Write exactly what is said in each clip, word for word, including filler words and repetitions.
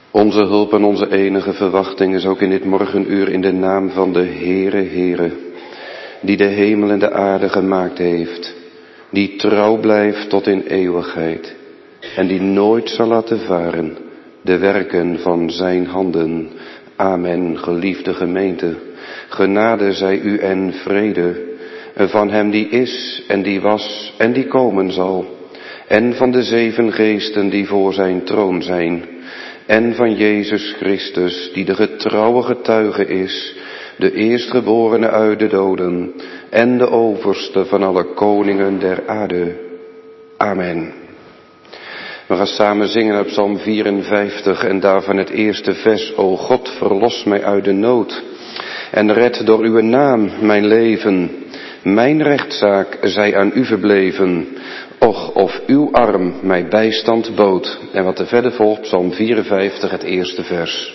Onze hulp en onze enige verwachting is ook in dit morgenuur in de naam van de Heere, Heere, die de hemel en de aarde gemaakt heeft, die trouw blijft tot in eeuwigheid en die nooit zal laten varen de werken van zijn handen. Amen, geliefde gemeente, genade zij u en vrede van hem die is en die was en die komen zal, en van de zeven geesten die voor zijn troon zijn, en van Jezus Christus, die de getrouwe getuige is, de eerstgeborene uit de doden, en de overste van alle koningen der aarde. Amen. We gaan samen zingen op Psalm vierenvijftig en daarvan het eerste vers. O God, verlos mij uit de nood en red door uw naam mijn leven. Mijn rechtszaak zij aan u verbleven. Och, of uw arm mij bijstand bood. En wat er verder volgt, Psalm vierenvijftig, het eerste vers.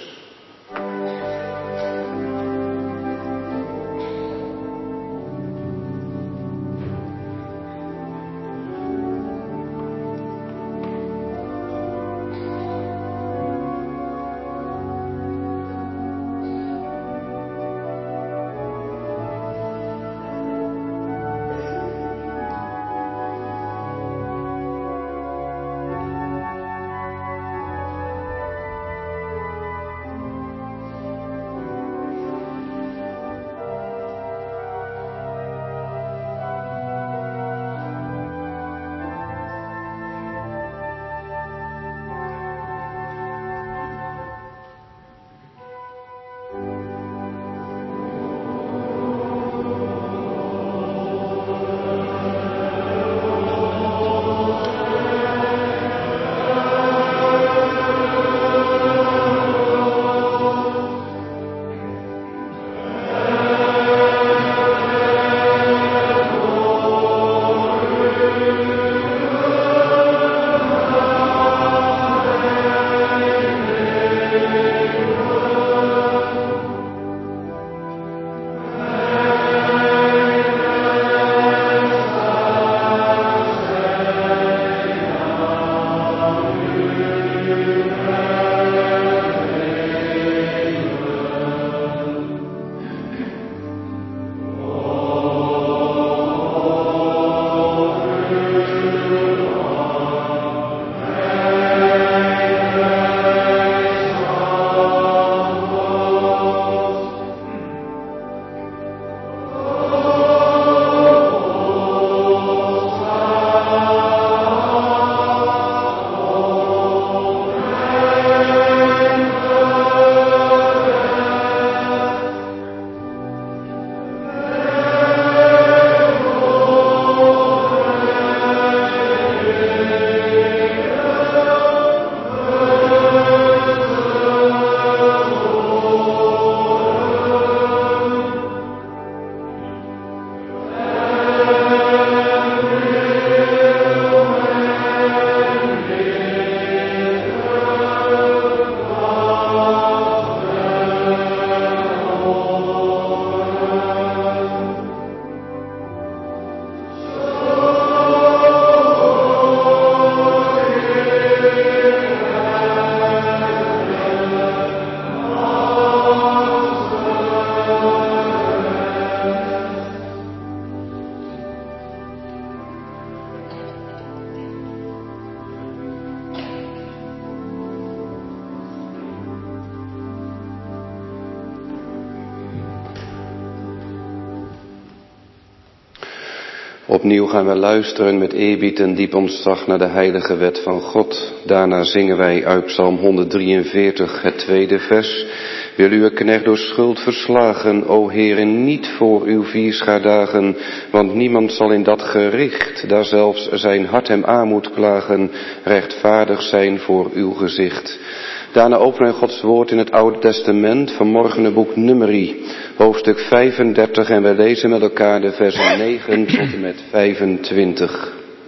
Opnieuw gaan we luisteren met eerbied en diep ontzag naar de heilige wet van God. Daarna zingen wij uit Psalm honderddrieënveertig het tweede vers. Wil uw knecht door schuld verslagen, o Heere, niet voor uw vierschaardagen, want niemand zal in dat gericht, daar zelfs zijn hart hem aan moet klagen, rechtvaardig zijn voor uw gezicht. Daarna openen we Gods woord in het Oude Testament, vanmorgen het boek Numeri, hoofdstuk vijfendertig, en we lezen met elkaar de versen negen tot en met vijfentwintig.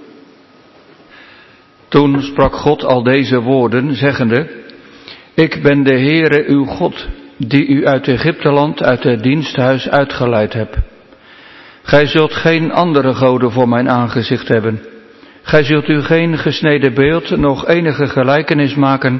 Toen sprak God al deze woorden, zeggende: Ik ben de Heere uw God, die u uit Egypteland, uit het diensthuis uitgeleid heb. Gij zult geen andere goden voor mijn aangezicht hebben. Gij zult u geen gesneden beeld, noch enige gelijkenis maken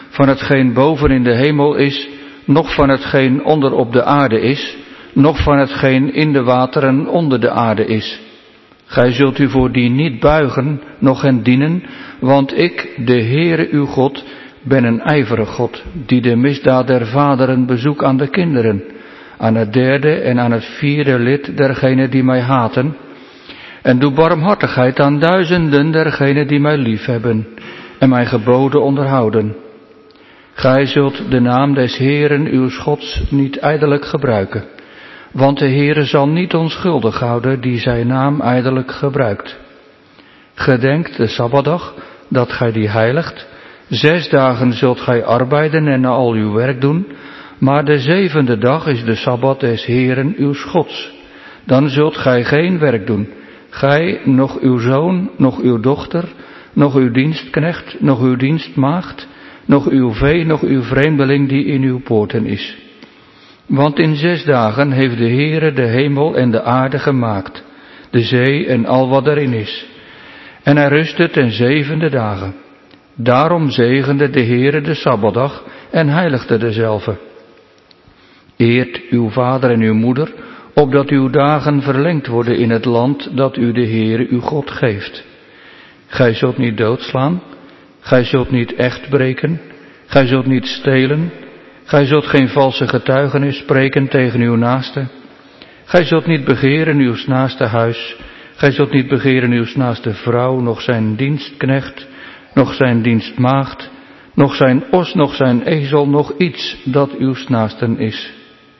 van hetgeen boven in de hemel is, noch van hetgeen onder op de aarde is, noch van hetgeen in de wateren onder de aarde is. Gij zult u voor die niet buigen, noch hen dienen, want ik, de Heere uw God, ben een ijverig God, die de misdaad der vaderen bezoek aan de kinderen, aan het derde en aan het vierde lid dergenen die mij haten, en doe barmhartigheid aan duizenden dergenen die mij liefhebben en mijn geboden onderhouden. Gij zult de naam des Heeren uw Gods niet ijdelijk gebruiken, want de Heere zal niet onschuldig houden die zijn naam ijdelijk gebruikt. Gedenkt de Sabbatdag, dat gij die heiligt. Zes dagen zult gij arbeiden en al uw werk doen, maar de zevende dag is de Sabbat des Heeren uw Gods. Dan zult gij geen werk doen, gij, noch uw zoon, noch uw dochter, noch uw dienstknecht, noch uw dienstmaagd, noch uw vee, noch uw vreemdeling die in uw poorten is. Want in zes dagen heeft de Heere de hemel en de aarde gemaakt, de zee en al wat erin is. En hij rustte ten zevende dagen. Daarom zegende de Heere de Sabbatdag en heiligde dezelve. Eert uw vader en uw moeder, opdat uw dagen verlengd worden in het land dat u de Heere uw God geeft. Gij zult niet doodslaan, gij zult niet echt breken, gij zult niet stelen, gij zult geen valse getuigenis spreken tegen uw naaste. Gij zult niet begeren uw naaste huis, gij zult niet begeren uw naaste vrouw, noch zijn dienstknecht, noch zijn dienstmaagd, noch zijn os, noch zijn ezel, noch iets dat uw naasten is.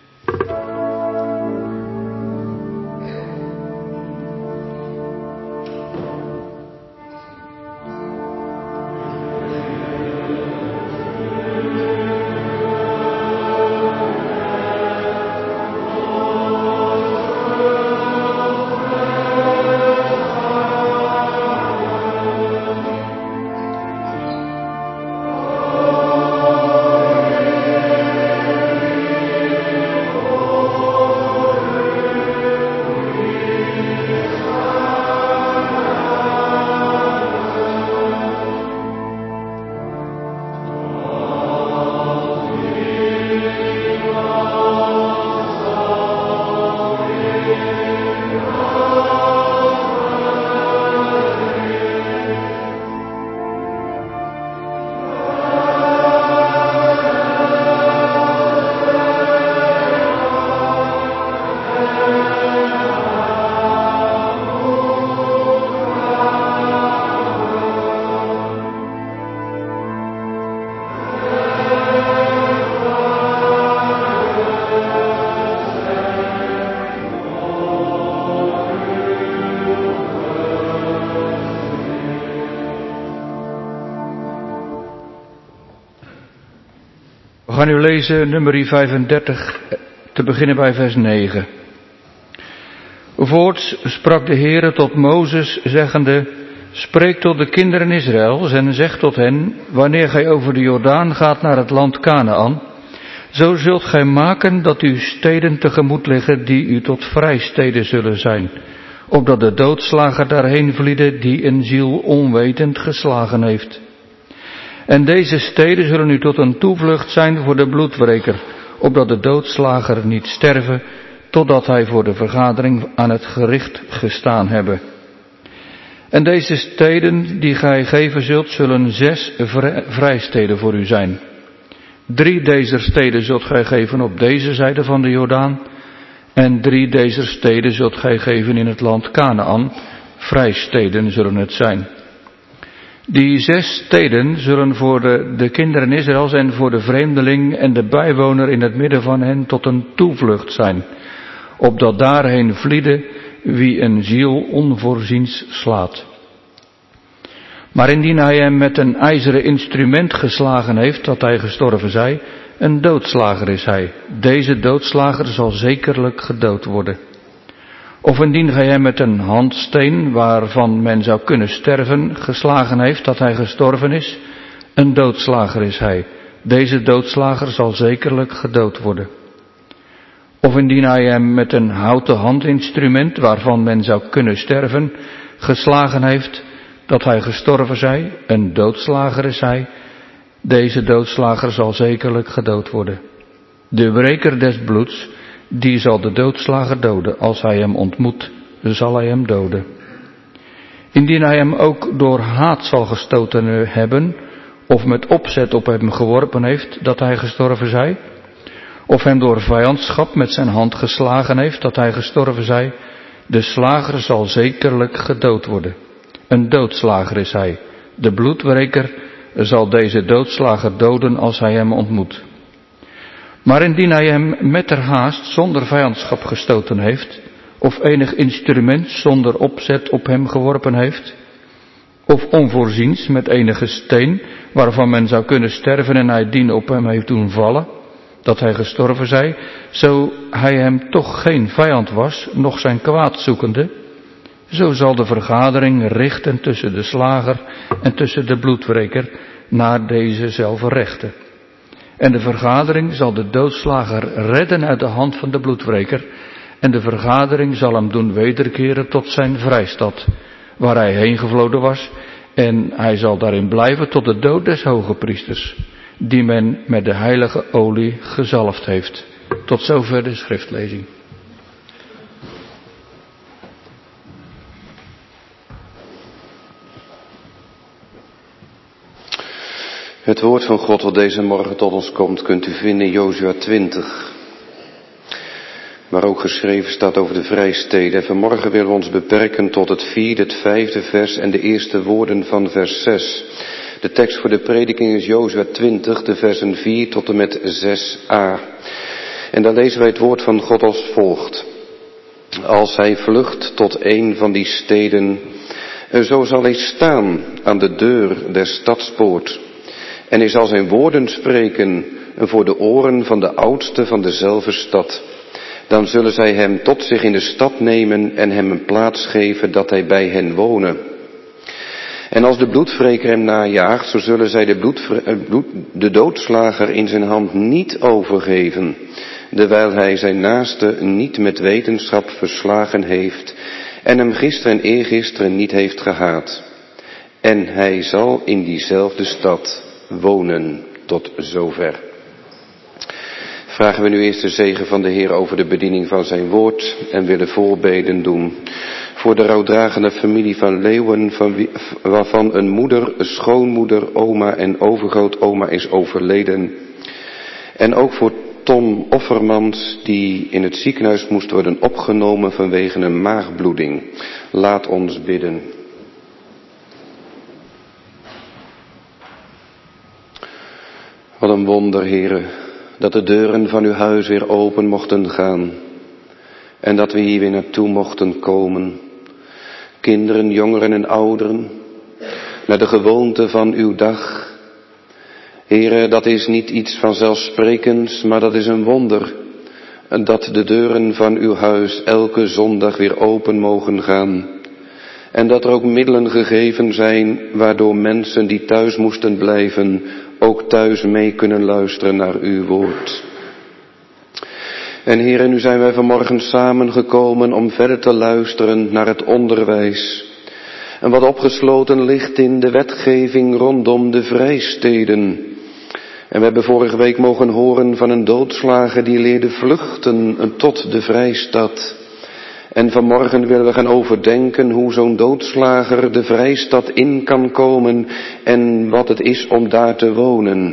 We gaan nu lezen nummer vijfendertig, te beginnen bij vers negen. Voorts sprak de Heere tot Mozes, zeggende, spreek tot de kinderen Israëls en zeg tot hen, wanneer gij over de Jordaan gaat naar het land Kanaan, zo zult gij maken dat uw steden tegemoet liggen die u tot vrijsteden zullen zijn, opdat de doodslager daarheen vliede die een ziel onwetend geslagen heeft. En deze steden zullen u tot een toevlucht zijn voor de bloedwreker, opdat de doodslager niet sterven, totdat hij voor de vergadering aan het gericht gestaan hebben. En deze steden die gij geven zult, zullen zes vrijsteden voor u zijn. Drie dezer steden zult gij geven op deze zijde van de Jordaan, en drie dezer steden zult gij geven in het land Kanaan, vrijsteden zullen het zijn. Die zes steden zullen voor de, de kinderen Israëls en voor de vreemdeling en de bijwoner in het midden van hen tot een toevlucht zijn, opdat daarheen vliede wie een ziel onvoorziens slaat. Maar indien hij hem met een ijzeren instrument geslagen heeft, dat hij gestorven zij, een doodslager is hij. Deze doodslager zal zekerlijk gedood worden. Of indien gij hem met een handsteen, waarvan men zou kunnen sterven, geslagen heeft, dat hij gestorven is, een doodslager is hij. Deze doodslager zal zekerlijk gedood worden. Of indien hij hem met een houten handinstrument, waarvan men zou kunnen sterven, geslagen heeft, dat hij gestorven zij, een doodslager is hij. Deze doodslager zal zekerlijk gedood worden. De wreker des bloeds, die zal de doodslager doden. Als hij hem ontmoet, zal hij hem doden. Indien hij hem ook door haat zal gestoten hebben, of met opzet op hem geworpen heeft, dat hij gestorven zij, of hem door vijandschap met zijn hand geslagen heeft, dat hij gestorven zij, de slager zal zekerlijk gedood worden. Een doodslager is hij. De bloedwreker zal deze doodslager doden als hij hem ontmoet. Maar indien hij hem metterhaast zonder vijandschap gestoten heeft, of enig instrument zonder opzet op hem geworpen heeft, of onvoorziens met enige steen, waarvan men zou kunnen sterven en hij dien op hem heeft doen vallen, dat hij gestorven zij, zo hij hem toch geen vijand was, noch zijn kwaad zoekende, zo zal de vergadering richten tussen de slager en tussen de bloedwreker naar dezezelfde rechten. En de vergadering zal de doodslager redden uit de hand van de bloedwreker, en de vergadering zal hem doen wederkeren tot zijn vrijstad, waar hij heen gevloden was, en hij zal daarin blijven tot de dood des hogepriesters, die men met de heilige olie gezalfd heeft. Tot zover de schriftlezing. Het woord van God wat deze morgen tot ons komt, kunt u vinden in Jozua twintig. Waar ook geschreven staat over de vrijsteden. En vanmorgen willen we ons beperken tot het vierde, het vijfde vers en de eerste woorden van vers zes. De tekst voor de prediking is Jozua twintig, de versen vier tot en met zes a. En dan lezen wij het woord van God als volgt. Als hij vlucht tot een van die steden, zo zal hij staan aan de deur der stadspoort. En hij zal zijn woorden spreken voor de oren van de oudste van dezelfde stad. Dan zullen zij hem tot zich in de stad nemen en hem een plaats geven dat hij bij hen wonen. En als de bloedwreker hem najaagt, zo zullen zij de, bloedvre- bloed, de doodslager in zijn hand niet overgeven, terwijl hij zijn naaste niet met wetenschap verslagen heeft en hem gisteren en eergisteren niet heeft gehaat. En hij zal in diezelfde stad wonen. Tot zover. Vragen we nu eerst de zegen van de Heer over de bediening van zijn woord en willen voorbeden doen voor de rouwdragende familie van Leeuwen, van wie, waarvan een moeder, een schoonmoeder, oma en overgrootoma is overleden. En ook voor Tom Offermans, die in het ziekenhuis moest worden opgenomen vanwege een maagbloeding. Laat ons bidden. Wat een wonder, Heere, dat de deuren van uw huis weer open mochten gaan en dat we hier weer naartoe mochten komen. Kinderen, jongeren en ouderen, naar de gewoonte van uw dag. Heere, dat is niet iets vanzelfsprekends, maar dat is een wonder, dat de deuren van uw huis elke zondag weer open mogen gaan. En dat er ook middelen gegeven zijn, waardoor mensen die thuis moesten blijven, ook thuis mee kunnen luisteren naar uw woord. En Heere, nu zijn wij vanmorgen samengekomen om verder te luisteren naar het onderwijs. En wat opgesloten ligt in de wetgeving rondom de vrijsteden. En we hebben vorige week mogen horen van een doodslager die leerde vluchten tot de vrijstad. En vanmorgen willen we gaan overdenken hoe zo'n doodslager de vrijstad in kan komen en wat het is om daar te wonen.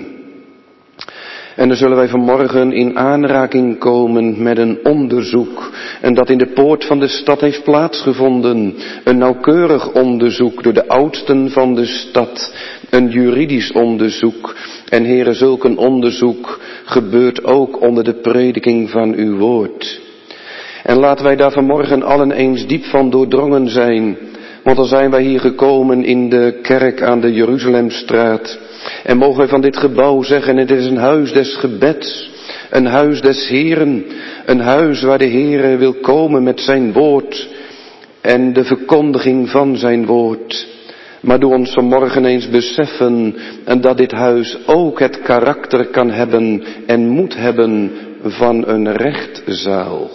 En dan zullen wij vanmorgen in aanraking komen met een onderzoek. En dat in de poort van de stad heeft plaatsgevonden. Een nauwkeurig onderzoek door de oudsten van de stad. Een juridisch onderzoek. En Heere, zulk een onderzoek gebeurt ook onder de prediking van uw woord. En laten wij daar vanmorgen allen eens diep van doordrongen zijn. Want dan zijn wij hier gekomen in de kerk aan de Jeruzalemstraat. En mogen wij van dit gebouw zeggen, het is een huis des gebeds. Een huis des Heeren. Een huis waar de Heere wil komen met zijn woord. En de verkondiging van zijn woord. Maar doe ons vanmorgen eens beseffen en dat dit huis ook het karakter kan hebben en moet hebben van een rechtzaal.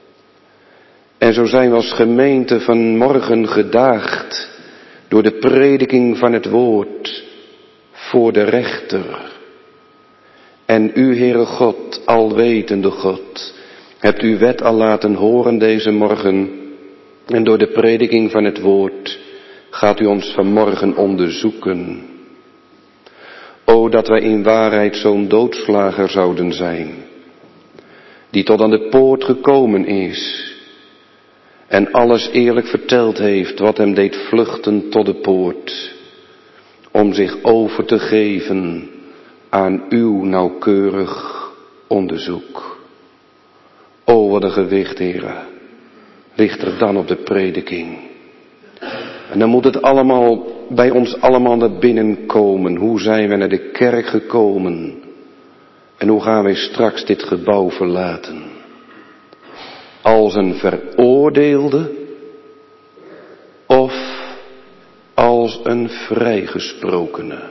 En zo zijn we als gemeente vanmorgen gedaagd door de prediking van het woord. voor de rechter. En u, Heere God, alwetende God, hebt uw wet al laten horen deze morgen. En door de prediking van het woord gaat u ons vanmorgen onderzoeken. O, dat wij in waarheid zo'n doodslager zouden zijn, die tot aan de poort gekomen is en alles eerlijk verteld heeft wat hem deed vluchten tot de poort, om zich over te geven aan uw nauwkeurig onderzoek. O, wat een gewicht, Heere, ligt er dan op de prediking. En dan moet het allemaal bij ons allemaal naar binnen komen. Hoe zijn we naar de kerk gekomen? En hoe gaan wij straks dit gebouw verlaten? Als een veroordeelde of als een vrijgesprokene?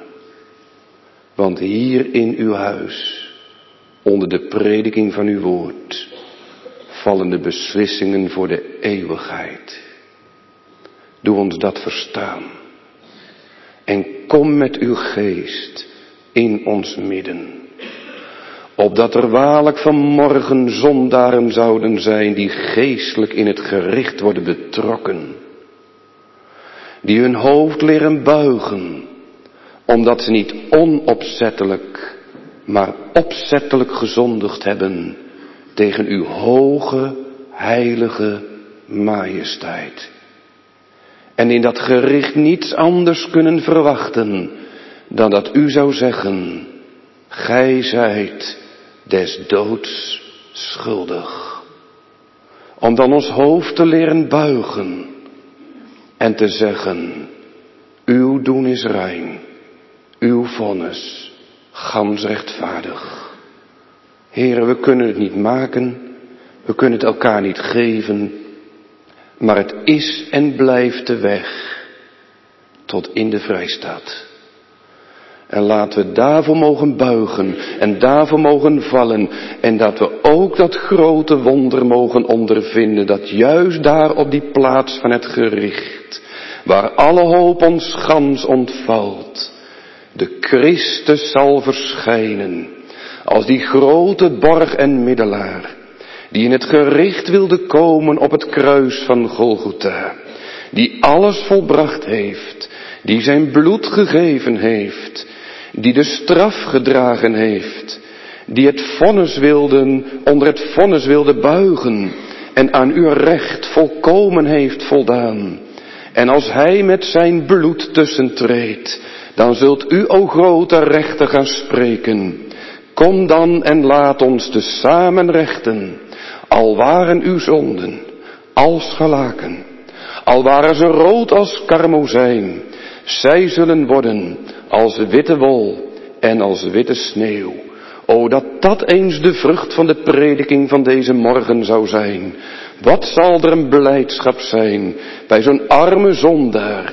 Want hier in uw huis, onder de prediking van uw woord, vallen de beslissingen voor de eeuwigheid. Doe ons dat verstaan. En kom met uw geest in ons midden. Opdat er waarlijk vanmorgen zondaren zouden zijn die geestelijk in het gericht worden betrokken. Die hun hoofd leren buigen, omdat ze niet onopzettelijk, maar opzettelijk gezondigd hebben tegen uw hoge, heilige majesteit. En in dat gericht niets anders kunnen verwachten dan dat u zou zeggen, gij zijt des doods schuldig. Om dan ons hoofd te leren buigen en te zeggen, uw doen is rein, uw vonnis gans rechtvaardig. Heren, we kunnen het niet maken, we kunnen het elkaar niet geven, maar het is en blijft de weg tot in de vrijstaat. En laten we daarvoor mogen buigen en daarvoor mogen vallen. En dat we ook dat grote wonder mogen ondervinden. Dat juist daar op die plaats van het gericht, waar alle hoop ons gans ontvalt, de Christus zal verschijnen. Als die grote borg en middelaar, die in het gericht wilde komen op het kruis van Golgotha. Die alles volbracht heeft, die zijn bloed gegeven heeft, die de straf gedragen heeft, die het vonnis wilden, onder het vonnis wilde buigen en aan uw recht volkomen heeft voldaan. En als hij met zijn bloed tussentreedt, dan zult u, o grote rechter, gaan spreken. Kom dan en laat ons te samen rechten, al waren uw zonden als gelaken, al waren ze rood als karmozijn, zij zullen worden als witte wol en als witte sneeuw. O, dat dat eens de vrucht van de prediking van deze morgen zou zijn. Wat zal er een blijdschap zijn bij zo'n arme zondaar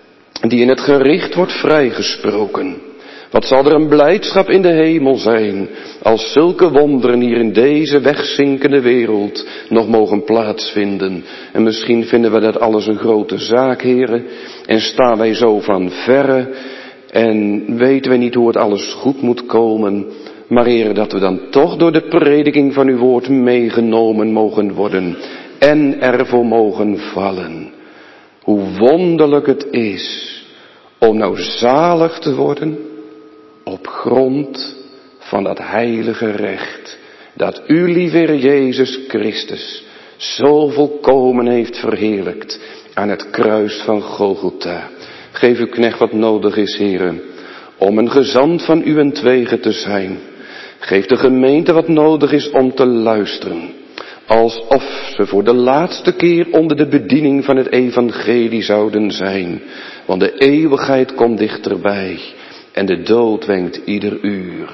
die in het gericht wordt vrijgesproken. Wat zal er een blijdschap in de hemel zijn als zulke wonderen hier in deze wegzinkende wereld nog mogen plaatsvinden. En misschien vinden we dat alles een grote zaak, heren, en staan wij zo van verre en weten we niet hoe het alles goed moet komen. Maar heren, dat we dan toch door de prediking van uw woord meegenomen mogen worden en ervoor mogen vallen. Hoe wonderlijk het is om nou zalig te worden op grond van dat heilige recht dat u, lieve Heer Jezus Christus, zo volkomen heeft verheerlijkt aan het kruis van Golgotha. Geef uw knecht wat nodig is, heren, om een gezant van uwentwege te zijn. Geef de gemeente wat nodig is om te luisteren, alsof ze voor de laatste keer onder de bediening van het evangelie zouden zijn. Want de eeuwigheid komt dichterbij en de dood wenkt ieder uur.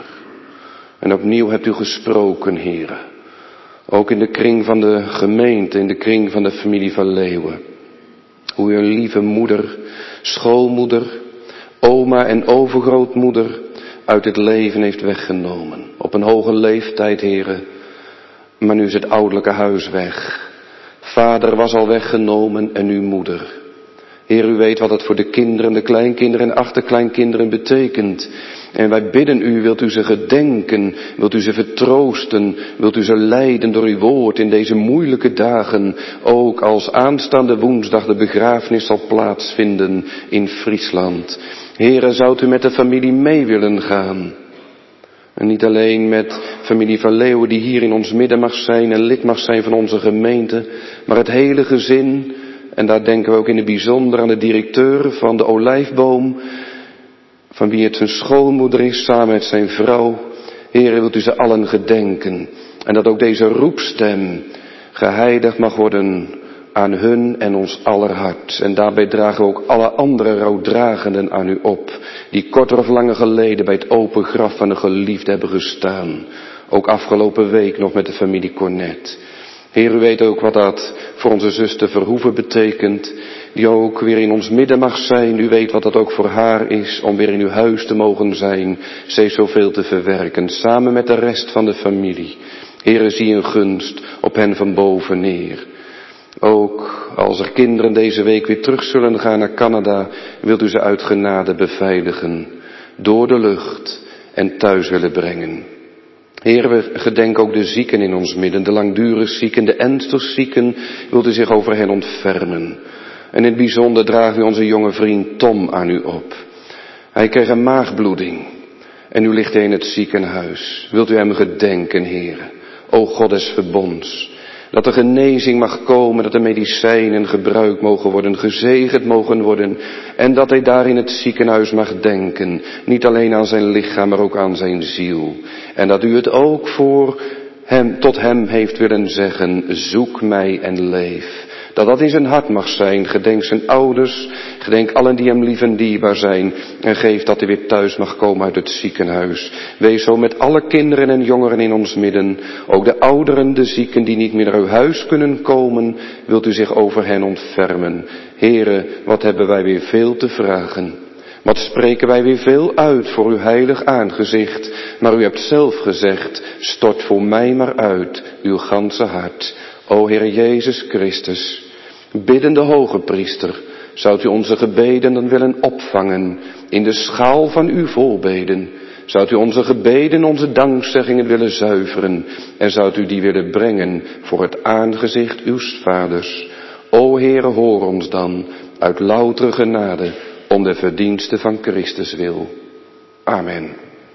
En opnieuw hebt u gesproken, heren, ook in de kring van de gemeente, in de kring van de familie van Leeuwen. Hoe uw lieve moeder, schoolmoeder, oma en overgrootmoeder uit het leven heeft weggenomen. Op een hoge leeftijd, heren, maar nu is het ouderlijke huis weg. Vader was al weggenomen en uw moeder. Heer, u weet wat het voor de kinderen, de kleinkinderen en achterkleinkinderen betekent. En wij bidden u, wilt u ze gedenken, wilt u ze vertroosten, wilt u ze leiden door uw woord in deze moeilijke dagen. Ook als aanstaande woensdag de begrafenis zal plaatsvinden in Friesland. Heere, zou u met de familie mee willen gaan? En niet alleen met familie van Leeuwen die hier in ons midden mag zijn en lid mag zijn van onze gemeente, maar het hele gezin. En daar denken we ook in het bijzonder aan de directeur van de Olijfboom, van wie het zijn schoonmoeder is, samen met zijn vrouw. Heere, wilt u ze allen gedenken. En dat ook deze roepstem geheiligd mag worden aan hun en ons aller hart. En daarbij dragen we ook alle andere rouwdragenden aan u op, die korter of langer geleden bij het open graf van een geliefde hebben gestaan. Ook afgelopen week nog met de familie Cornet. Heer, u weet ook wat dat voor onze zuster Verhoeven betekent, die ook weer in ons midden mag zijn. U weet wat dat ook voor haar is, om weer in uw huis te mogen zijn. Ze heeft zoveel te verwerken, samen met de rest van de familie. Heer, zie een gunst op hen van boven neer. Ook als er kinderen deze week weer terug zullen gaan naar Canada, wilt u ze uit genade beveiligen, door de lucht en thuis willen brengen. Heer, we gedenken ook de zieken in ons midden, de langdurig zieken, de ernstig zieken, wilt u zich over hen ontfermen. En in het bijzonder dragen we onze jonge vriend Tom aan u op. Hij kreeg een maagbloeding en nu ligt hij in het ziekenhuis. Wilt u hem gedenken, Heer, o God des verbonds. Dat er genezing mag komen, dat de medicijnen gebruikt mogen worden, gezegend mogen worden. En dat hij daar in het ziekenhuis mag denken. Niet alleen aan zijn lichaam, maar ook aan zijn ziel. En dat u het ook voor hem, tot hem heeft willen zeggen, zoek mij en leef. Dat dat in zijn hart mag zijn. Gedenk zijn ouders, gedenk allen die hem lief en dierbaar zijn. En geef dat hij weer thuis mag komen uit het ziekenhuis. Wees zo met alle kinderen en jongeren in ons midden. Ook de ouderen, de zieken die niet meer naar uw huis kunnen komen. Wilt u zich over hen ontfermen. Here, wat hebben wij weer veel te vragen. Wat spreken wij weer veel uit voor uw heilig aangezicht. Maar u hebt zelf gezegd, stort voor mij maar uit uw ganse hart. O Heer Jezus Christus, biddende hoge priester, zoudt u onze gebeden dan willen opvangen in de schaal van uw voorbeden. Zoudt u onze gebeden, onze dankzeggingen willen zuiveren en zoudt u die willen brengen voor het aangezicht uws vaders. O Heere, hoor ons dan uit loutere genade om de verdiensten van Christus wil. Amen.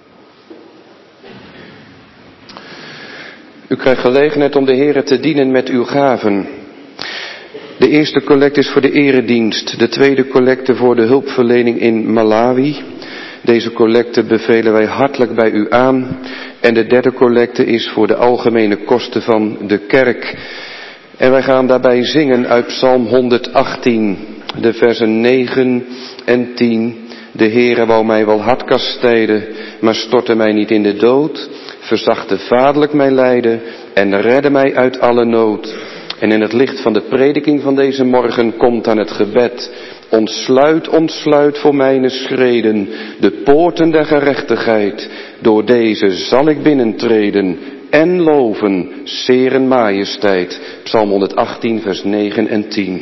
U krijgt gelegenheid om de Heere te dienen met uw gaven. De eerste collecte is voor de eredienst, de tweede collecte voor de hulpverlening in Malawi. Deze collecte bevelen wij hartelijk bij u aan. En de derde collecte is voor de algemene kosten van de kerk. En wij gaan daarbij zingen uit Psalm honderdachttien, de versen negen en tien. De Heere wou mij wel hard kastijden, maar stortte mij niet in de dood. Verzachte vaderlijk mijn lijden en redde mij uit alle nood. En in het licht van de prediking van deze morgen komt aan het gebed. Ontsluit, ontsluit voor mijne schreden de poorten der gerechtigheid. Door deze zal ik binnentreden en loven Seren majesteit. Psalm honderdachttien vers negen en tien.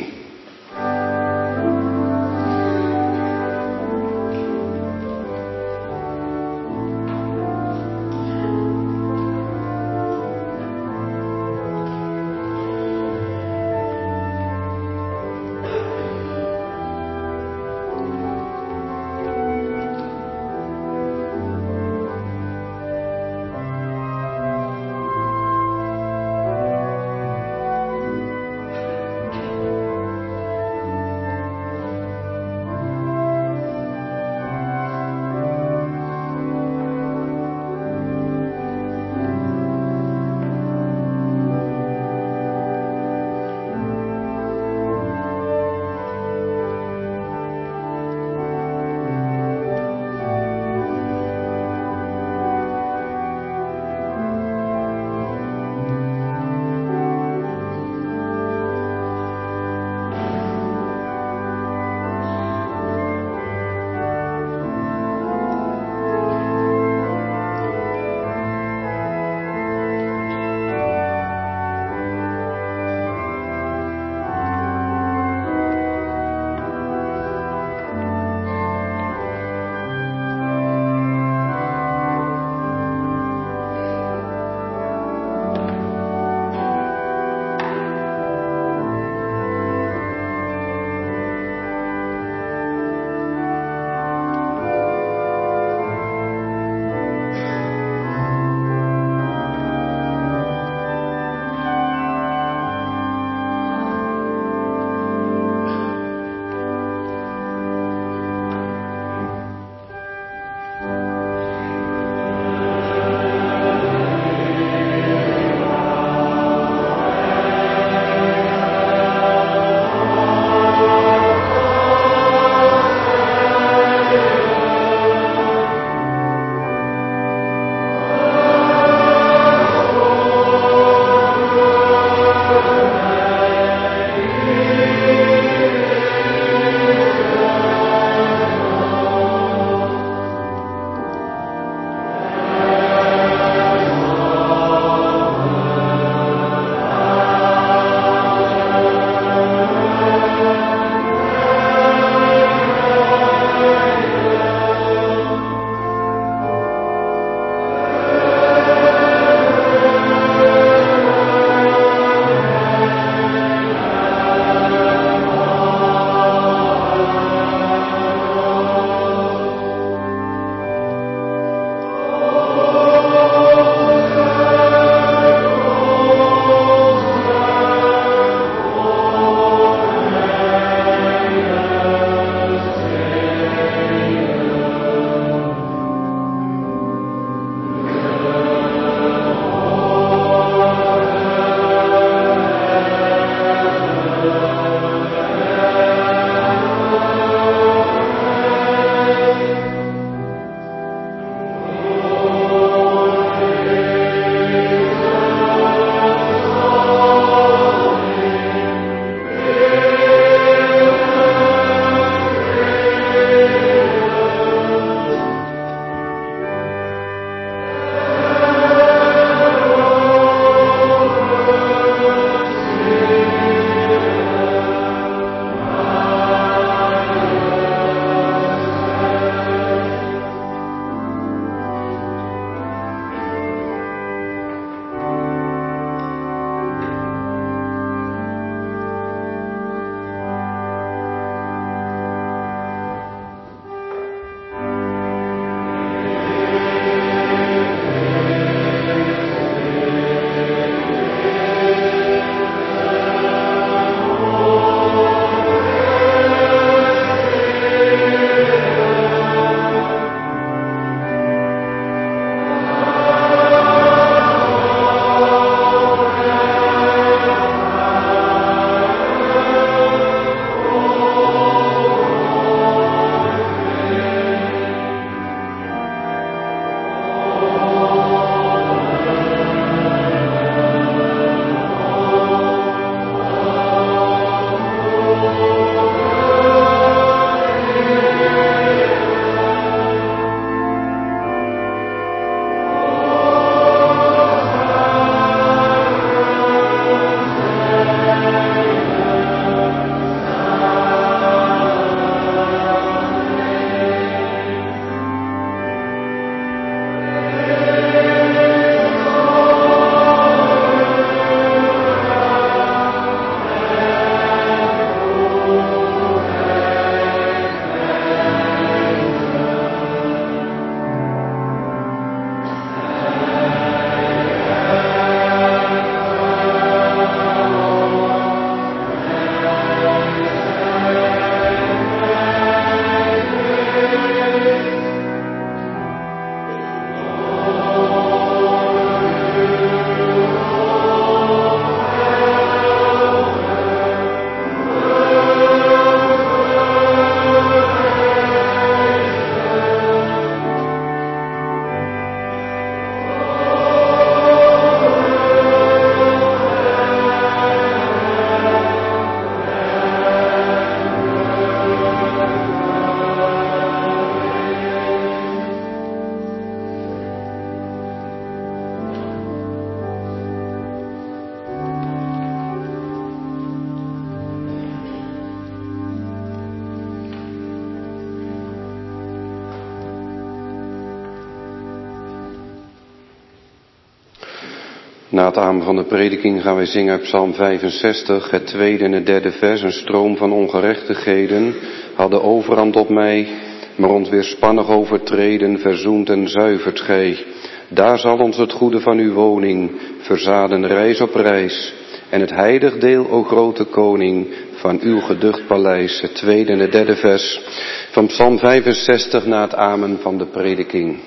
Na het amen van de prediking gaan wij zingen uit Psalm vijfenzestig, het tweede en het derde vers. Een stroom van ongerechtigheden hadden overhand op mij, maar ons weerspannig overtreden, verzoend en zuivert gij. Daar zal ons het goede van uw woning verzaden reis op reis. En het heilig deel, o grote koning, van uw geducht paleis. Het tweede en het derde vers van Psalm vijfenzestig na het amen van de prediking.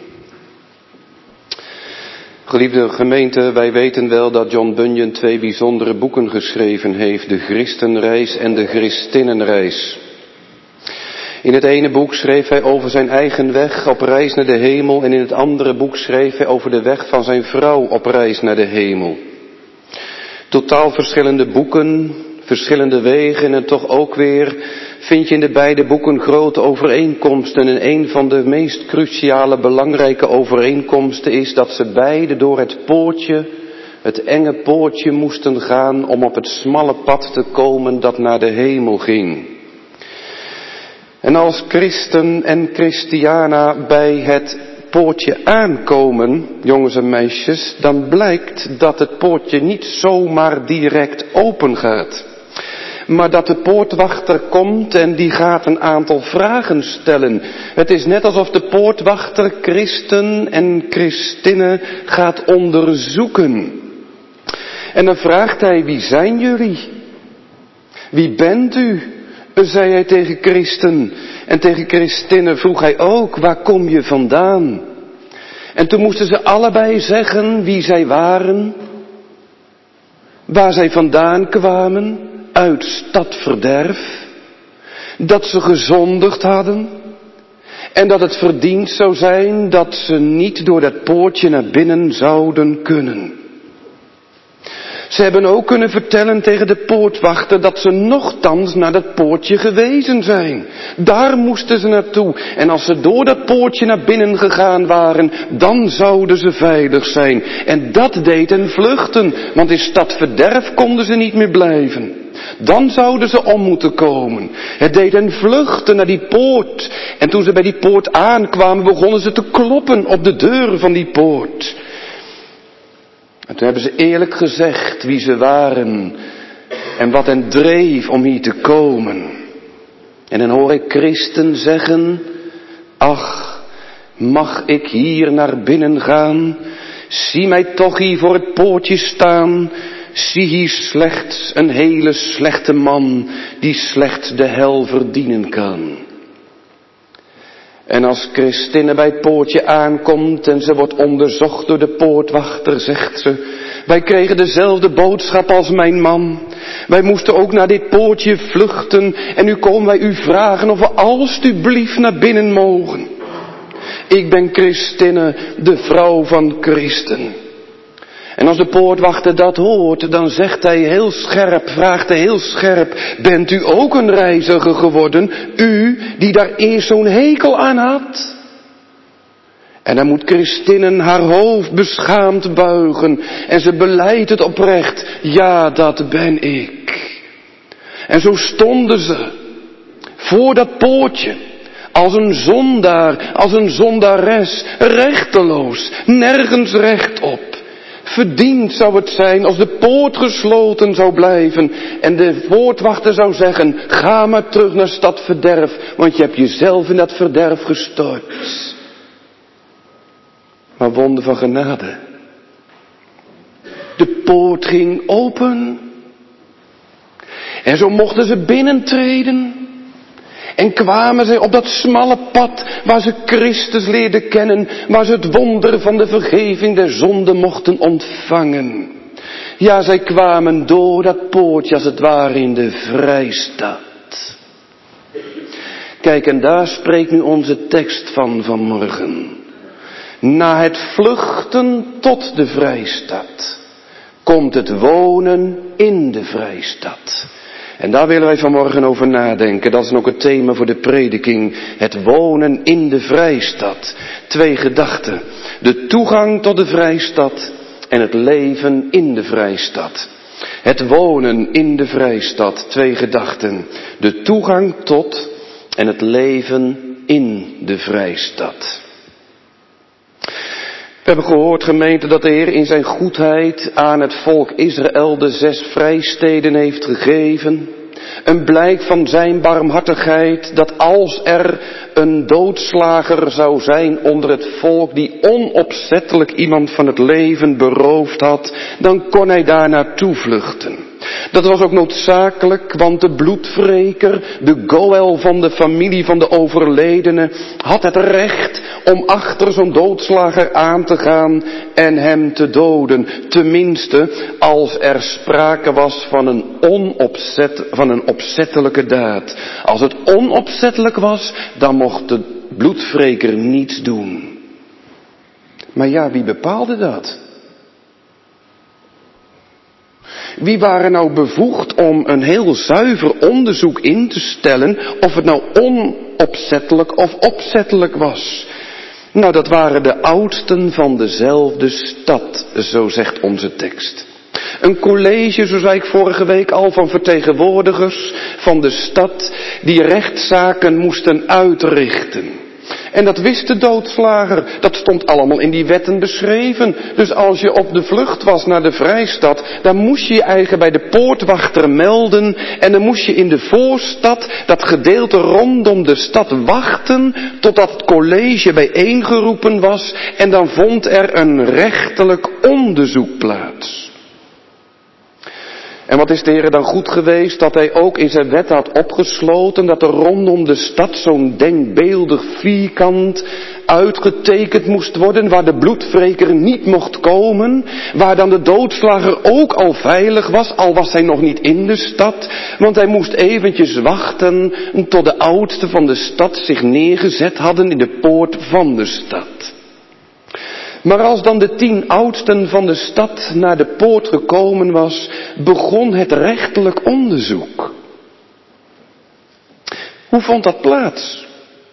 Geliefde gemeente, wij weten wel dat John Bunyan twee bijzondere boeken geschreven heeft. De Christenreis en de Christinnenreis. In het ene boek schreef hij over zijn eigen weg op reis naar de hemel. En in het andere boek schreef hij over de weg van zijn vrouw op reis naar de hemel. Totaal verschillende boeken, verschillende wegen en toch ook weer vind je in de beide boeken grote overeenkomsten. En een van de meest cruciale, belangrijke overeenkomsten is dat ze beide door het poortje, het enge poortje moesten gaan om op het smalle pad te komen dat naar de hemel ging. En als christen en christiana bij het poortje aankomen, jongens en meisjes, dan blijkt dat het poortje niet zomaar direct open gaat. Maar dat de poortwachter komt en die gaat een aantal vragen stellen. Het is net alsof de poortwachter christen en christinnen gaat onderzoeken. En dan vraagt hij, wie zijn jullie? Wie bent u? Zei hij tegen christen. En tegen christinnen vroeg hij ook, waar kom je vandaan? En toen moesten ze allebei zeggen wie zij waren. Waar zij vandaan kwamen. Uit stadverderf. Dat ze gezondigd hadden. En dat het verdiend zou zijn dat ze niet door dat poortje naar binnen zouden kunnen. Ze hebben ook kunnen vertellen tegen de poortwachter dat ze nochtans naar dat poortje gewezen zijn. Daar moesten ze naartoe. En als ze door dat poortje naar binnen gegaan waren, dan zouden ze veilig zijn. En dat deed hen vluchten, want in stadverderf konden ze niet meer blijven. Dan zouden ze om moeten komen. Het deed hen vluchten naar die poort. En toen ze bij die poort aankwamen, begonnen ze te kloppen op de deur van die poort. En toen hebben ze eerlijk gezegd wie ze waren en wat hen dreef om hier te komen. En dan hoor ik christen zeggen, ach, mag ik hier naar binnen gaan? Zie mij toch hier voor het poortje staan. Zie hier slechts een hele slechte man die slechts de hel verdienen kan. En als Christinne bij het poortje aankomt en ze wordt onderzocht door de poortwachter, zegt ze, wij kregen dezelfde boodschap als mijn man. Wij moesten ook naar dit poortje vluchten en nu komen wij u vragen of we alstublieft naar binnen mogen. Ik ben Christinne, de vrouw van Christen. En als de poortwachter dat hoort, dan zegt hij heel scherp, vraagt hij heel scherp, bent u ook een reiziger geworden, u die daar eerst zo'n hekel aan had? En dan moet Christinnen haar hoofd beschaamd buigen en ze belijdt het oprecht, ja, dat ben ik. En zo stonden ze voor dat poortje, als een zondaar, als een zondares, rechteloos, nergens recht op. Verdiend zou het zijn als de poort gesloten zou blijven en de poortwachter zou zeggen, ga maar terug naar stadverderf, want je hebt jezelf in dat verderf gestort. Maar wonder van genade. De poort ging open. En zo mochten ze binnentreden. En kwamen zij op dat smalle pad waar ze Christus leerden kennen, waar ze het wonder van de vergeving der zonden mochten ontvangen. Ja, zij kwamen door dat poortje als het ware in de vrijstad. Kijk, en daar spreekt nu onze tekst van vanmorgen. Na het vluchten tot de vrijstad komt het wonen in de vrijstad. En daar willen wij vanmorgen over nadenken. Dat is ook het thema voor de prediking. Het wonen in de vrijstad. Twee gedachten. De toegang tot de vrijstad en het leven in de vrijstad. Het wonen in de vrijstad. Twee gedachten. De toegang tot en het leven in de vrijstad. We hebben gehoord, gemeente, dat de Heer in zijn goedheid aan het volk Israël de zes vrijsteden heeft gegeven. Een blijk van zijn barmhartigheid, dat als er een doodslager zou zijn onder het volk die onopzettelijk iemand van het leven beroofd had, dan kon hij daar naartoe vluchten. Dat was ook noodzakelijk, want de bloedwreker, de Goël van de familie van de overledene, had het recht om achter zo'n doodslager aan te gaan en hem te doden. Tenminste, als er sprake was van een, onopzet, van een opzettelijke daad. Als het onopzettelijk was, dan mocht de bloedwreker niets doen. Maar ja, wie bepaalde dat? Wie waren nou bevoegd om een heel zuiver onderzoek in te stellen of het nou onopzettelijk of opzettelijk was? Nou, dat waren de oudsten van dezelfde stad, zo zegt onze tekst. Een college, zo zei ik vorige week al, van vertegenwoordigers van de stad die rechtszaken moesten uitrichten. En dat wist de doodslager, dat stond allemaal in die wetten beschreven. Dus als je op de vlucht was naar de Vrijstad, dan moest je je eigen bij de poortwachter melden. En dan moest je in de voorstad, dat gedeelte rondom de stad, wachten totdat het college bijeengeroepen was. En dan vond er een rechterlijk onderzoek plaats. En wat is de Heer dan goed geweest dat hij ook in zijn wet had opgesloten dat er rondom de stad zo'n denkbeeldig vierkant uitgetekend moest worden, waar de bloedwreker niet mocht komen, waar dan de doodslager ook al veilig was, al was hij nog niet in de stad, want hij moest eventjes wachten tot de oudsten van de stad zich neergezet hadden in de poort van de stad. Maar als dan de tien oudsten van de stad naar de poort gekomen was, begon het rechterlijk onderzoek. Hoe vond dat plaats?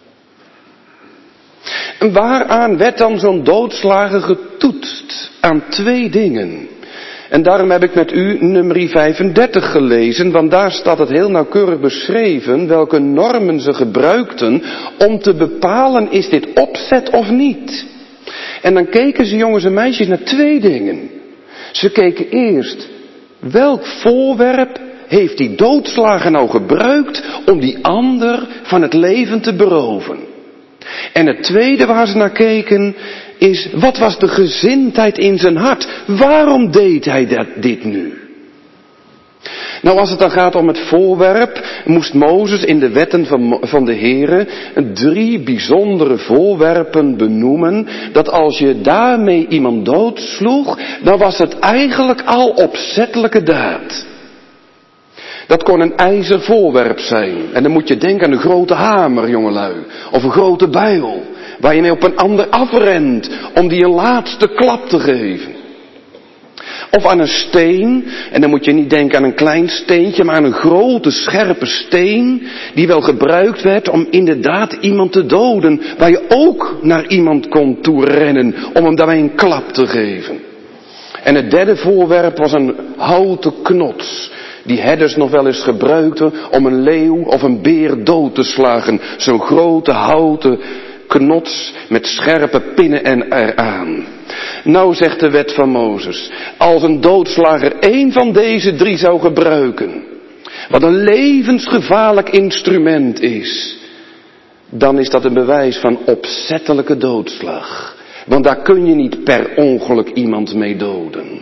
Waaraan werd dan zo'n doodslager getoetst? Aan twee dingen. En daarom heb ik met u nummer vijfendertig gelezen, want daar staat het heel nauwkeurig beschreven welke normen ze gebruikten om te bepalen, is dit opzet of niet? En dan keken ze, jongens en meisjes, naar twee dingen. Ze keken eerst, welk voorwerp heeft die doodslager nou gebruikt om die ander van het leven te beroven? En het tweede waar ze naar keken is, wat was de gezindheid in zijn hart? Waarom deed hij dat, dit nu? Nou, als het dan gaat om het voorwerp, moest Mozes in de wetten van, van de Heere drie bijzondere voorwerpen benoemen, dat als je daarmee iemand doodsloeg, dan was het eigenlijk al opzettelijke daad. Dat kon een ijzer voorwerp zijn. En dan moet je denken aan een grote hamer, jongelui. Of een grote bijl, waar je mee op een ander afrent, om die een laatste klap te geven. Of aan een steen, en dan moet je niet denken aan een klein steentje, maar aan een grote scherpe steen, die wel gebruikt werd om inderdaad iemand te doden, waar je ook naar iemand kon toerennen, om hem daarbij een klap te geven. En het derde voorwerp was een houten knots, die herders nog wel eens gebruikten om een leeuw of een beer dood te slagen. Zo'n grote houten knots met scherpe pinnen en eraan. Nou, zegt de wet van Mozes, als een doodslager één van deze drie zou gebruiken, wat een levensgevaarlijk instrument is, dan is dat een bewijs van opzettelijke doodslag. Want daar kun je niet per ongeluk iemand mee doden.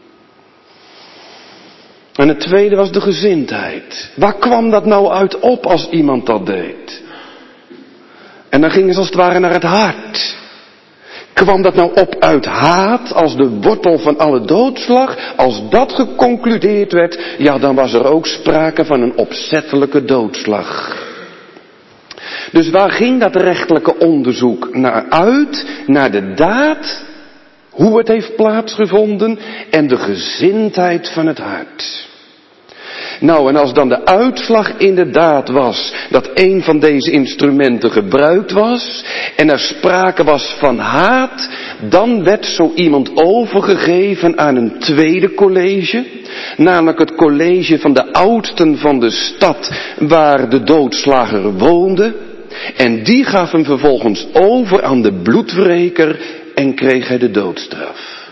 En het tweede was de gezindheid. Waar kwam dat nou uit op als iemand dat deed? En dan gingen ze als het ware naar het hart. Kwam dat nou op uit haat als de wortel van alle doodslag? Als dat geconcludeerd werd, ja, dan was er ook sprake van een opzettelijke doodslag. Dus waar ging dat rechterlijke onderzoek naar uit? Naar de daad, hoe het heeft plaatsgevonden en de gezindheid van het hart. Nou, en als dan de uitslag inderdaad was dat een van deze instrumenten gebruikt was en er sprake was van haat, dan werd zo iemand overgegeven aan een tweede college, namelijk het college van de oudsten van de stad waar de doodslager woonde. En die gaf hem vervolgens over aan de bloedwreker en kreeg hij de doodstraf.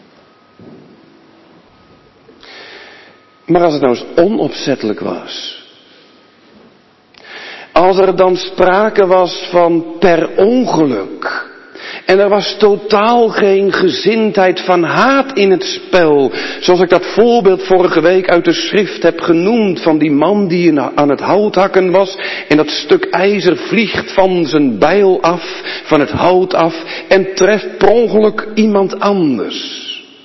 Maar als het nou eens onopzettelijk was. Als er dan sprake was van per ongeluk. En er was totaal geen gezindheid van haat in het spel. Zoals ik dat voorbeeld vorige week uit de schrift heb genoemd. Van die man die aan het houthakken was. En dat stuk ijzer vliegt van zijn bijl af. Van het hout af. En treft per ongeluk iemand anders.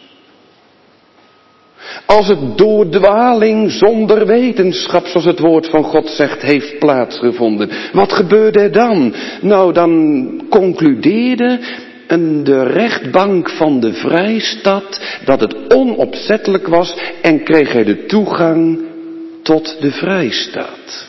Als het door dwaling zonder wetenschap, zoals het woord van God zegt, heeft plaatsgevonden. Wat gebeurde er dan? Nou, dan concludeerde de rechtbank van de Vrijstad dat het onopzettelijk was en kreeg hij de toegang tot de Vrijstad.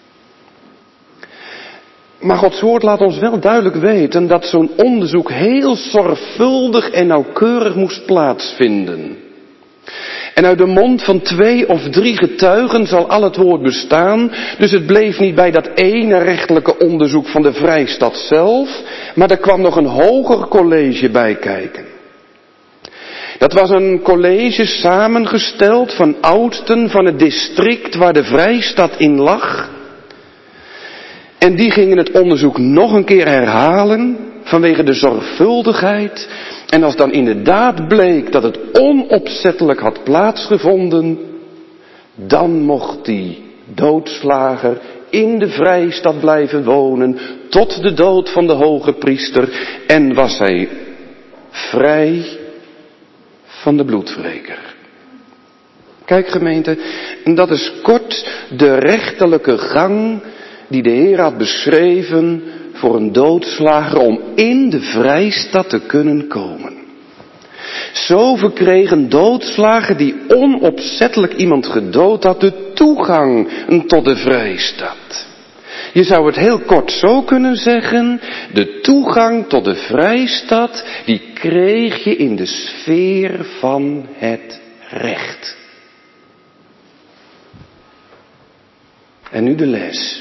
Maar Gods woord laat ons wel duidelijk weten dat zo'n onderzoek heel zorgvuldig en nauwkeurig moest plaatsvinden. En uit de mond van twee of drie getuigen zal al het woord bestaan. Dus het bleef niet bij dat ene rechtelijke onderzoek van de Vrijstad zelf. Maar er kwam nog een hoger college bij kijken. Dat was een college samengesteld van oudsten van het district waar de Vrijstad in lag. En die gingen het onderzoek nog een keer herhalen vanwege de zorgvuldigheid. En als dan inderdaad bleek dat het onopzettelijk had plaatsgevonden, dan mocht die doodslager in de Vrijstad blijven wonen tot de dood van de hoge priester en was hij vrij van de bloedwreker. Kijk gemeente, en dat is kort de rechterlijke gang die de Heer had beschreven voor een doodslager om in de Vrijstad te kunnen komen. Zo verkreeg een doodslager die onopzettelijk iemand gedood had de toegang tot de Vrijstad. Je zou het heel kort zo kunnen zeggen, de toegang tot de Vrijstad die kreeg je in de sfeer van het recht. En nu de les.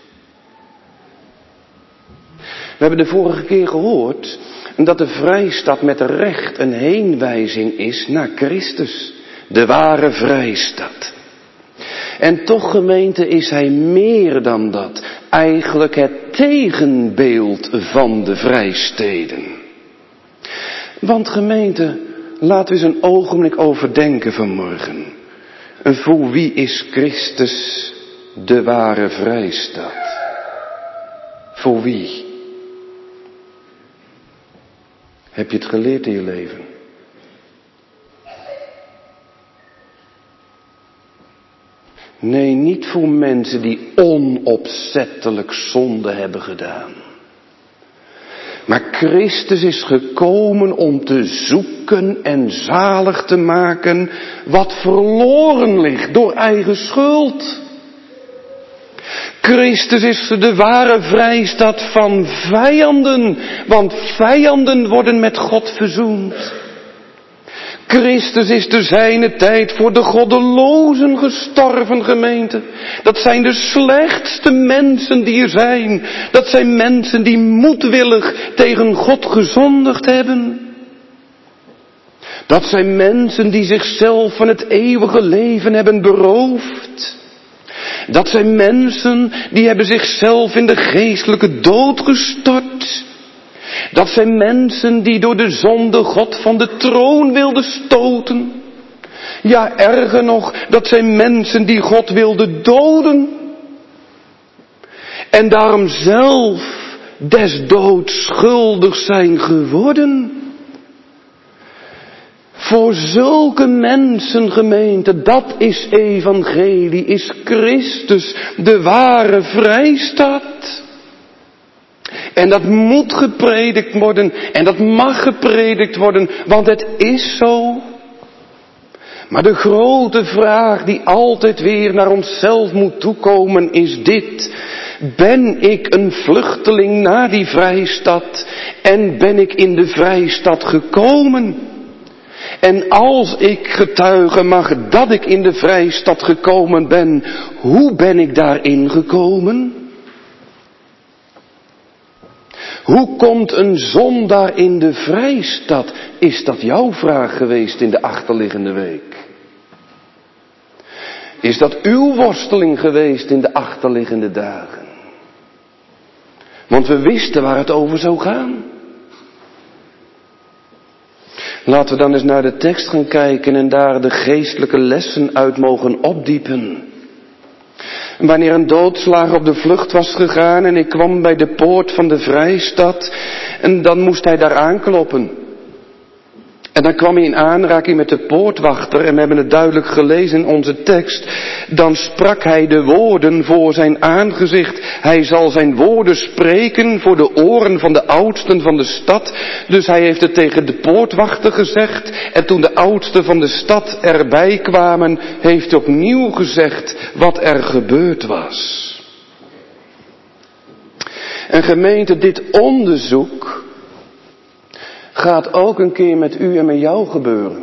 We hebben de vorige keer gehoord dat de Vrijstad met recht een heenwijzing is naar Christus, de ware Vrijstad. En toch, gemeente, is hij meer dan dat, eigenlijk het tegenbeeld van de vrijsteden. Want gemeente, laten we eens een ogenblik overdenken vanmorgen. En voor wie is Christus de ware Vrijstad? Voor wie? Heb je het geleerd in je leven? Nee, niet voor mensen die onopzettelijk zonde hebben gedaan. Maar Christus is gekomen om te zoeken en zalig te maken wat verloren ligt door eigen schuld. Christus is de ware vrijstad van vijanden, want vijanden worden met God verzoend. Christus is te zijne tijd voor de goddelozen gestorven, gemeente. Dat zijn de slechtste mensen die er zijn. Dat zijn mensen die moedwillig tegen God gezondigd hebben. Dat zijn mensen die zichzelf van het eeuwige leven hebben beroofd. Dat zijn mensen die hebben zichzelf in de geestelijke dood gestort. Dat zijn mensen die door de zonde God van de troon wilden stoten. Ja, erger nog, dat zijn mensen die God wilden doden. En daarom zelf des doods schuldig zijn geworden. Voor zulke mensen, gemeente, dat is evangelie, is Christus de ware vrijstad. En dat moet gepredikt worden en dat mag gepredikt worden, want het is zo. Maar de grote vraag die altijd weer naar onszelf moet toekomen is dit. Ben ik een vluchteling naar die vrijstad en ben ik in de vrijstad gekomen? En als ik getuigen mag dat ik in de vrijstad gekomen ben, hoe ben ik daarin gekomen? Hoe komt een zondaar in de vrijstad? Is dat jouw vraag geweest in de achterliggende week? Is dat uw worsteling geweest in de achterliggende dagen? Want we wisten waar het over zou gaan. Laten we dan eens naar de tekst gaan kijken en daar de geestelijke lessen uit mogen opdiepen. Wanneer een doodslager op de vlucht was gegaan en ik kwam bij de poort van de vrijstad, en dan moest hij daar aankloppen. En dan kwam hij in aanraking met de poortwachter, en we hebben het duidelijk gelezen in onze tekst. Dan sprak hij de woorden voor zijn aangezicht. Hij zal zijn woorden spreken voor de oren van de oudsten van de stad. Dus hij heeft het tegen de poortwachter gezegd. En toen de oudsten van de stad erbij kwamen, heeft hij opnieuw gezegd wat er gebeurd was. En gemeente, dit onderzoek gaat ook een keer met u en met jou gebeuren.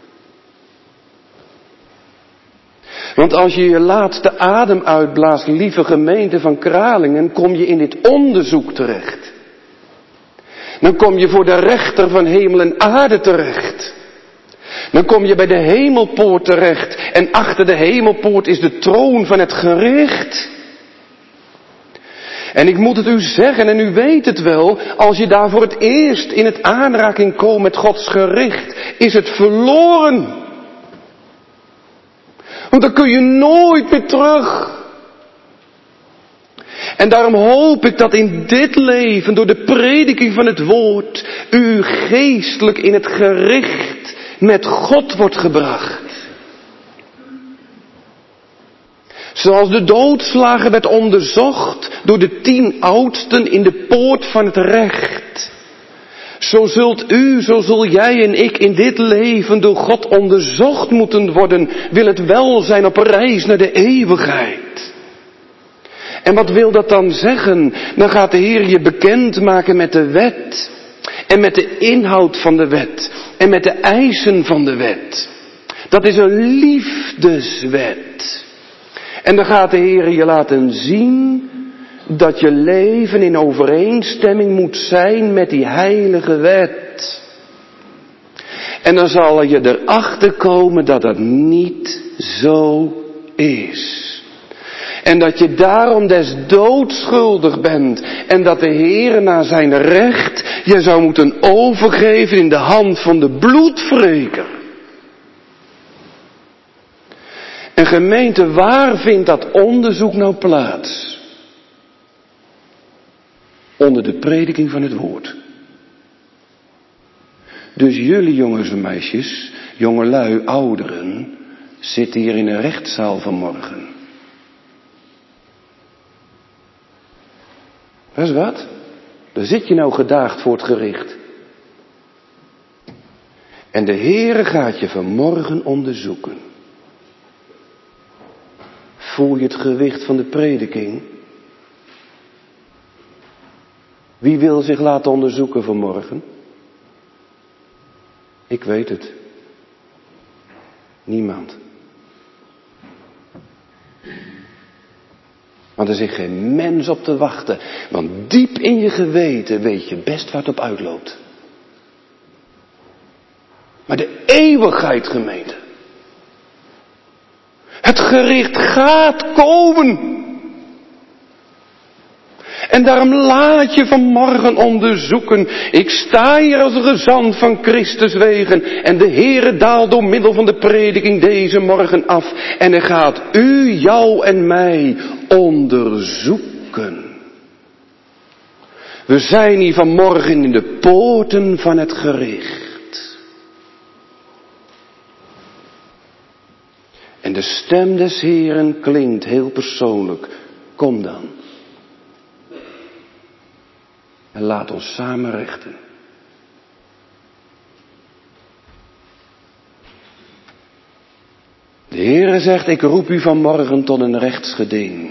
Want als je je laatste adem uitblaast, lieve gemeente van Kralingen, kom je in dit onderzoek terecht. Dan kom je voor de rechter van hemel en aarde terecht. Dan kom je bij de hemelpoort terecht. En achter de hemelpoort is de troon van het gericht. En ik moet het u zeggen, en u weet het wel, als je daar voor het eerst in het aanraking komt met Gods gericht, is het verloren. Want dan kun je nooit meer terug. En daarom hoop ik dat in dit leven, door de prediking van het woord, u geestelijk in het gericht met God wordt gebracht. Zoals de doodslager werd onderzocht door de tien oudsten in de poort van het recht. Zo zult u, zo zul jij en ik in dit leven door God onderzocht moeten worden. Wil het welzijn op reis naar de eeuwigheid. En wat wil dat dan zeggen? Dan gaat de Heer je bekendmaken met de wet. En met de inhoud van de wet. En met de eisen van de wet. Dat is een liefdeswet. En dan gaat de Heer je laten zien dat je leven in overeenstemming moet zijn met die heilige wet. En dan zal je erachter komen dat dat niet zo is. En dat je daarom des doods schuldig bent. En dat de Heer naar zijn recht je zou moeten overgeven in de hand van de bloedwreker. En gemeente, waar vindt dat onderzoek nou plaats? Onder de prediking van het woord. Dus jullie jongens en meisjes, jongelui, ouderen, zitten hier in een rechtszaal vanmorgen. Dat is wat? Daar zit je nou gedaagd voor het gericht. En de Heere gaat je vanmorgen onderzoeken. Voel je het gewicht van de prediking? Wie wil zich laten onderzoeken vanmorgen? Ik weet het. Niemand. Want er zit geen mens op te wachten. Want diep in je geweten weet je best waar het op uitloopt. Maar de eeuwigheid, gemeente. Het gericht gaat komen. En daarom laat je vanmorgen onderzoeken. Ik sta hier als een gezant van Christus wegen. En de Heere daalt door middel van de prediking deze morgen af. En hij gaat u, jou en mij onderzoeken. We zijn hier vanmorgen in de poorten van het gericht. En de stem des Heeren klinkt heel persoonlijk. Kom dan. En laat ons samen rechten. De Heere zegt, ik roep u vanmorgen tot een rechtsgeding.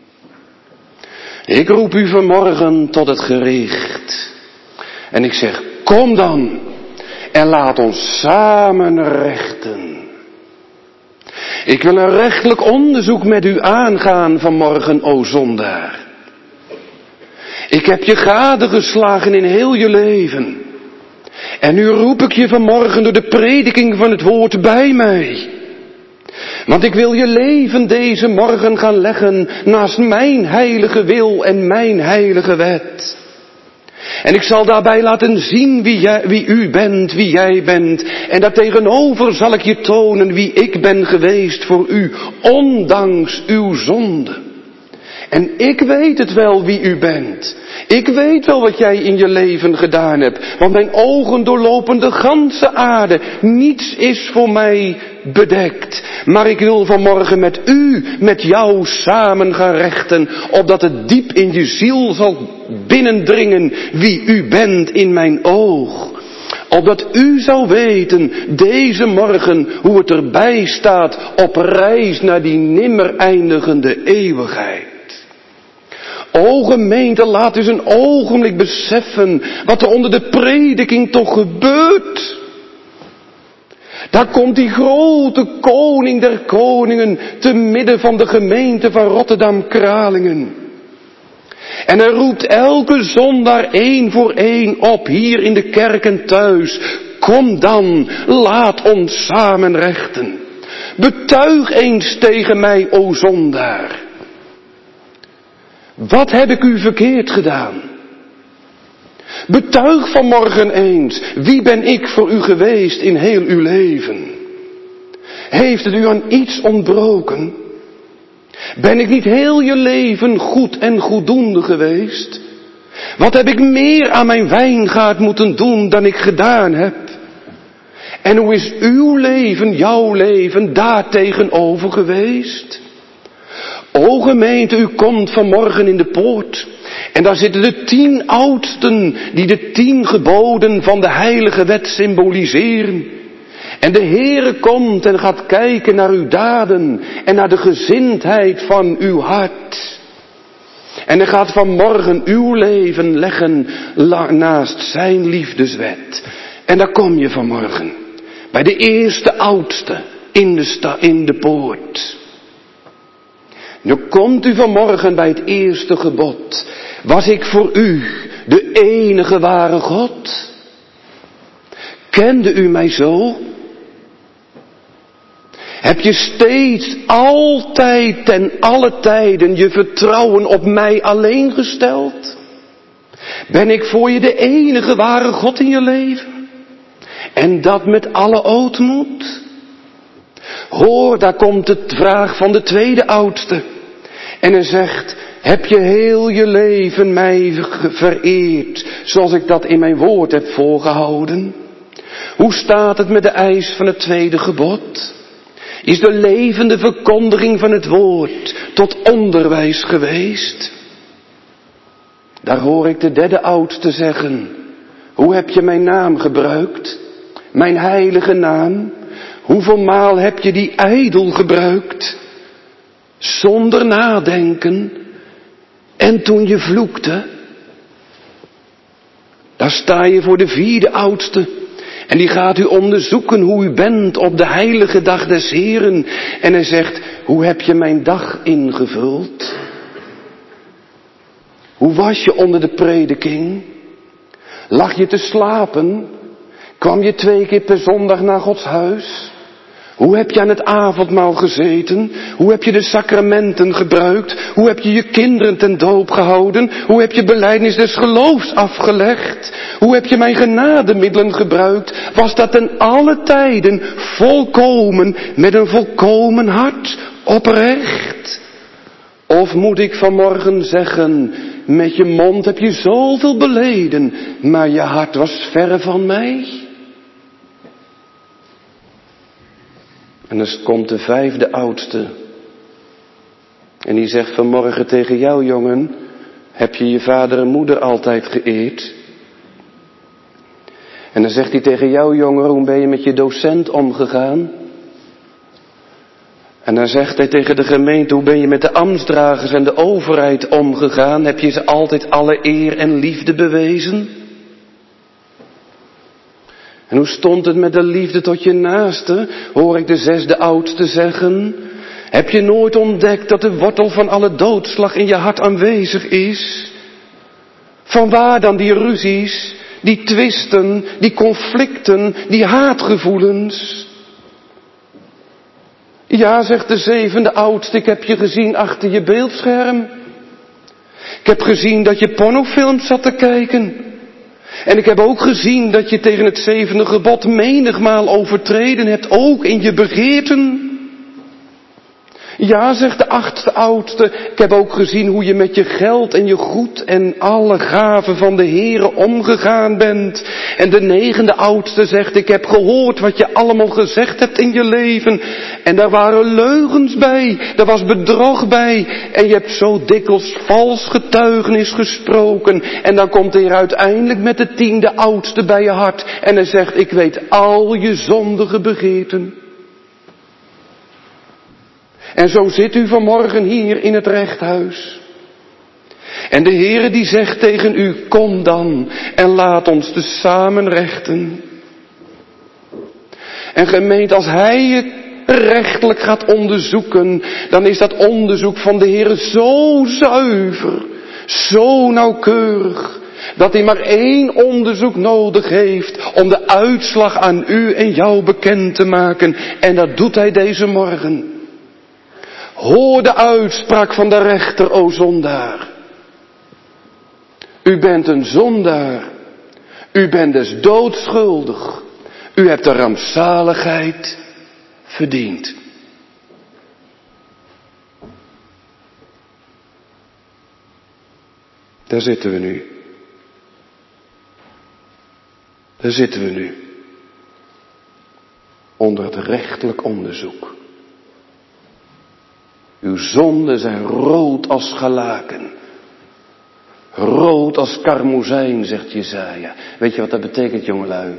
Ik roep u vanmorgen tot het gericht. En ik zeg, kom dan. En laat ons samen rechten. Ik wil een rechtelijk onderzoek met u aangaan vanmorgen, o zondaar. Ik heb je gadegeslagen in heel je leven. En nu roep ik je vanmorgen door de prediking van het woord bij mij. Want ik wil je leven deze morgen gaan leggen naast mijn heilige wil en mijn heilige wet. En ik zal daarbij laten zien wie, jij, wie u bent, wie jij bent. En daartegenover zal ik je tonen wie ik ben geweest voor u, ondanks uw zonde. En ik weet het wel wie u bent. Ik weet wel wat jij in je leven gedaan hebt. Want mijn ogen doorlopen de ganse aarde. Niets is voor mij bedekt. Maar ik wil vanmorgen met u, met jou samen gaan rechten. Opdat het diep in je ziel zal binnendringen wie u bent in mijn oog. Opdat u zou weten deze morgen hoe het erbij staat op reis naar die nimmer eindigende eeuwigheid. O gemeente, laat eens een ogenblik beseffen wat er onder de prediking toch gebeurt. Daar komt die grote koning der koningen te midden van de gemeente van Rotterdam-Kralingen. En hij roept elke zondaar één voor één op hier in de kerk en thuis. Kom dan, laat ons samen rechten. Betuig eens tegen mij, o zondaar. Wat heb ik u verkeerd gedaan? Betuig vanmorgen eens, wie ben ik voor u geweest in heel uw leven? Heeft het u aan iets ontbroken? Ben ik niet heel je leven goed en goeddoende geweest? Wat heb ik meer aan mijn wijngaard moeten doen dan ik gedaan heb? En hoe is uw leven, jouw leven, daartegenover geweest? O gemeente, u komt vanmorgen in de poort. En daar zitten de tien oudsten die de tien geboden van de heilige wet symboliseren. En de Heere komt en gaat kijken naar uw daden en naar de gezindheid van uw hart. En hij gaat vanmorgen uw leven leggen naast zijn liefdeswet. En daar kom je vanmorgen. Bij de eerste oudste in de, sta, in de poort. Nu komt u vanmorgen bij het eerste gebod. Was ik voor u de enige ware God? Kende u mij zo? Heb je steeds, altijd, ten alle tijden je vertrouwen op mij alleen gesteld? Ben ik voor je de enige ware God in je leven? En dat met alle ootmoed? Hoor, daar komt de vraag van de tweede oudste. En hij zegt, heb je heel je leven mij vereerd, zoals ik dat in mijn woord heb volgehouden? Hoe staat het met de eis van het tweede gebod? Is de levende verkondiging van het woord tot onderwijs geweest? Daar hoor ik de derde oudste zeggen, hoe heb je mijn naam gebruikt? Mijn heilige naam? Hoeveel maal heb je die ijdel gebruikt? Zonder nadenken. En toen je vloekte. Daar sta je voor de vierde oudste. En die gaat u onderzoeken hoe u bent op de heilige dag des Heren. En hij zegt, hoe heb je mijn dag ingevuld? Hoe was je onder de prediking? Lag je te slapen? Kwam je twee keer per zondag naar Gods huis? Hoe heb je aan het avondmaal gezeten? Hoe heb je de sacramenten gebruikt? Hoe heb je je kinderen ten doop gehouden? Hoe heb je belijdenis des geloofs afgelegd? Hoe heb je mijn genademiddelen gebruikt? Was dat ten alle tijden volkomen, met een volkomen hart, oprecht? Of moet ik vanmorgen zeggen, met je mond heb je zoveel beleden, maar je hart was verre van mij? En dan komt de vijfde oudste. En die zegt vanmorgen tegen jou, jongen, heb je je vader en moeder altijd geëerd? En dan zegt hij tegen jou, jongen, hoe ben je met je docent omgegaan? En dan zegt hij tegen de gemeente, hoe ben je met de ambtsdragers en de overheid omgegaan? Heb je ze altijd alle eer en liefde bewezen? En hoe stond het met de liefde tot je naaste? Hoor ik de zesde oudste zeggen. Heb je nooit ontdekt dat de wortel van alle doodslag in je hart aanwezig is? Vanwaar dan die ruzies, die twisten, die conflicten, die haatgevoelens? Ja, zegt de zevende oudste, ik heb je gezien achter je beeldscherm. Ik heb gezien dat je pornofilms zat te kijken. En ik heb ook gezien dat je tegen het zevende gebod menigmaal overtreden hebt, ook in je begeerten. Ja, zegt de achtste oudste, ik heb ook gezien hoe je met je geld en je goed en alle gaven van de Heere omgegaan bent. En de negende oudste zegt, ik heb gehoord wat je allemaal gezegd hebt in je leven. En daar waren leugens bij, daar was bedrog bij. En je hebt zo dikwijls vals getuigenis gesproken. En dan komt de Heer uiteindelijk met de tiende oudste bij je hart. En hij zegt, ik weet al je zondige begeerten. En zo zit u vanmorgen hier in het rechthuis. En de Heere die zegt tegen u, kom dan en laat ons te samen rechten. En gemeente, als Hij je rechtelijk gaat onderzoeken, dan is dat onderzoek van de Heere zo zuiver, zo nauwkeurig, dat Hij maar één onderzoek nodig heeft om de uitslag aan u en jou bekend te maken. En dat doet Hij deze morgen. Hoor de uitspraak van de rechter, o zondaar. U bent een zondaar. U bent dus doodschuldig. U hebt de rampzaligheid verdiend. Daar zitten we nu. Daar zitten we nu. Onder het rechtelijk onderzoek. Uw zonden zijn rood als scharlaken. Rood als karmozijn, zegt Jesaja. Weet je wat dat betekent, jongelui?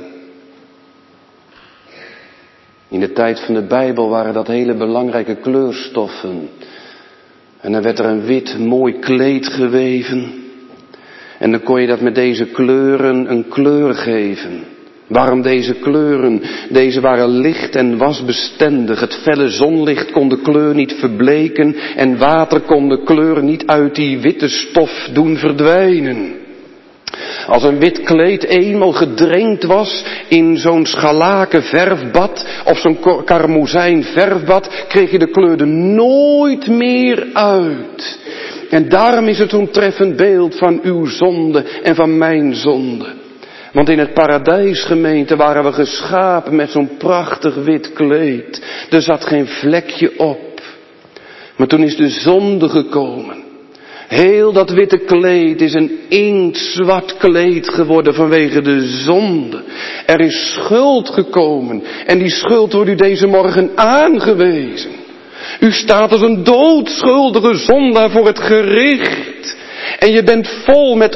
In de tijd van de Bijbel waren dat hele belangrijke kleurstoffen. En dan werd er een wit mooi kleed geweven. En dan kon je dat met deze kleuren een kleur geven. Waarom deze kleuren? Deze waren licht en wasbestendig. Het felle zonlicht kon de kleur niet verbleken en water kon de kleur niet uit die witte stof doen verdwijnen. Als een wit kleed eenmaal gedrenkt was in zo'n scharlaken verfbad of zo'n karmozijn verfbad, kreeg je de kleur er nooit meer uit. En daarom is het zo'n treffend beeld van uw zonde en van mijn zonde. Want in het paradijs, gemeente, waren we geschapen met zo'n prachtig wit kleed. Er zat geen vlekje op. Maar toen is de zonde gekomen. Heel dat witte kleed is een inktzwart kleed geworden vanwege de zonde. Er is schuld gekomen. En die schuld wordt u deze morgen aangewezen. U staat als een doodschuldige zondaar voor het gericht. En je bent vol met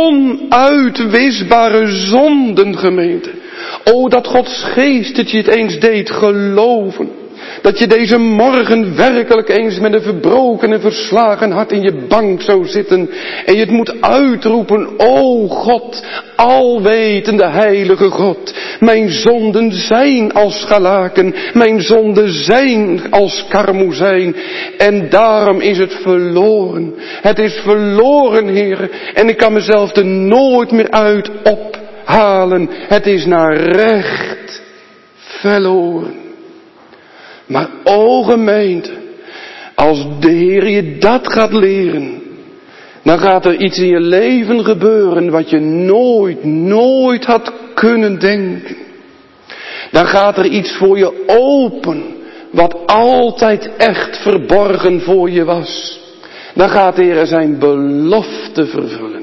onuitwisbare zonden, gemeente. O, dat Gods geest het je het eens deed geloven. Dat je deze morgen werkelijk eens met een verbroken en verslagen hart in je bank zou zitten. En je het moet uitroepen, o God, alwetende heilige God. Mijn zonden zijn als scharlaken, mijn zonden zijn als karmozijn. En daarom is het verloren. Het is verloren, Heer. En ik kan mezelf er nooit meer uit ophalen. Het is naar recht verloren. Maar o gemeente, als de Heer je dat gaat leren, dan gaat er iets in je leven gebeuren wat je nooit, nooit had kunnen denken. Dan gaat er iets voor je open, wat altijd echt verborgen voor je was. Dan gaat de Heer zijn belofte vervullen.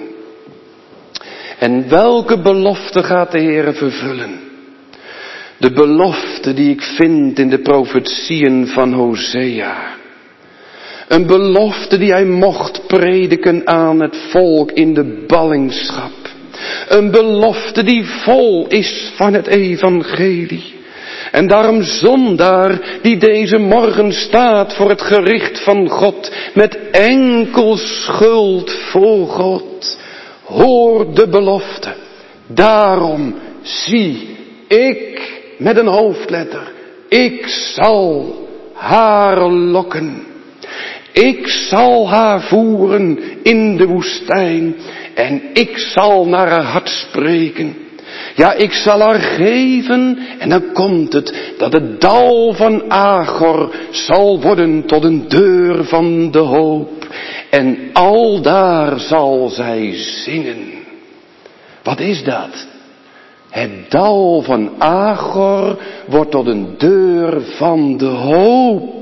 En welke belofte gaat de Heer vervullen? De belofte die ik vind in de profetieën van Hosea. Een belofte die hij mocht prediken aan het volk in de ballingschap. Een belofte die vol is van het evangelie. En daarom zondaar die deze morgen staat voor het gericht van God. Met enkel schuld voor God. Hoor de belofte. Daarom zie ik... Met een hoofdletter. Ik zal haar lokken. Ik zal haar voeren in de woestijn en ik zal naar haar hart spreken. Ja, ik zal haar geven en dan komt het dat het dal van Agor zal worden tot een deur van de hoop. En aldaar zal zij zingen. Wat is dat? Het dal van Agor wordt tot een deur van de hoop.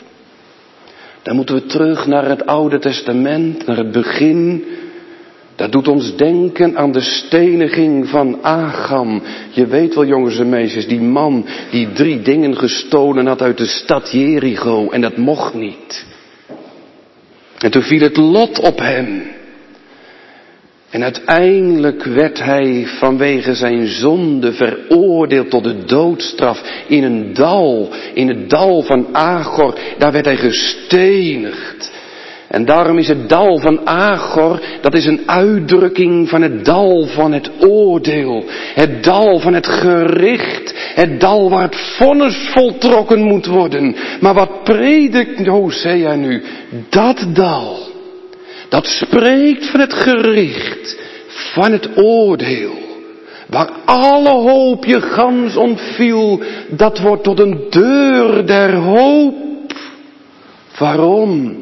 Dan moeten we terug naar het Oude Testament, naar het begin. Dat doet ons denken aan de steniging van Achan. Je weet wel, jongens en meisjes, die man die drie dingen gestolen had uit de stad Jericho. En dat mocht niet. En toen viel het lot op hem. En uiteindelijk werd hij vanwege zijn zonde veroordeeld tot de doodstraf in een dal, in het dal van Agor. Daar werd hij gestenigd. En daarom is het dal van Agor, dat is een uitdrukking van het dal van het oordeel. Het dal van het gericht. Het dal waar het vonnis voltrokken moet worden. Maar wat predikt Hosea nu? Dat dal. Dat spreekt van het gericht, van het oordeel. Waar alle hoop je gans ontviel, dat wordt tot een deur der hoop. Waarom?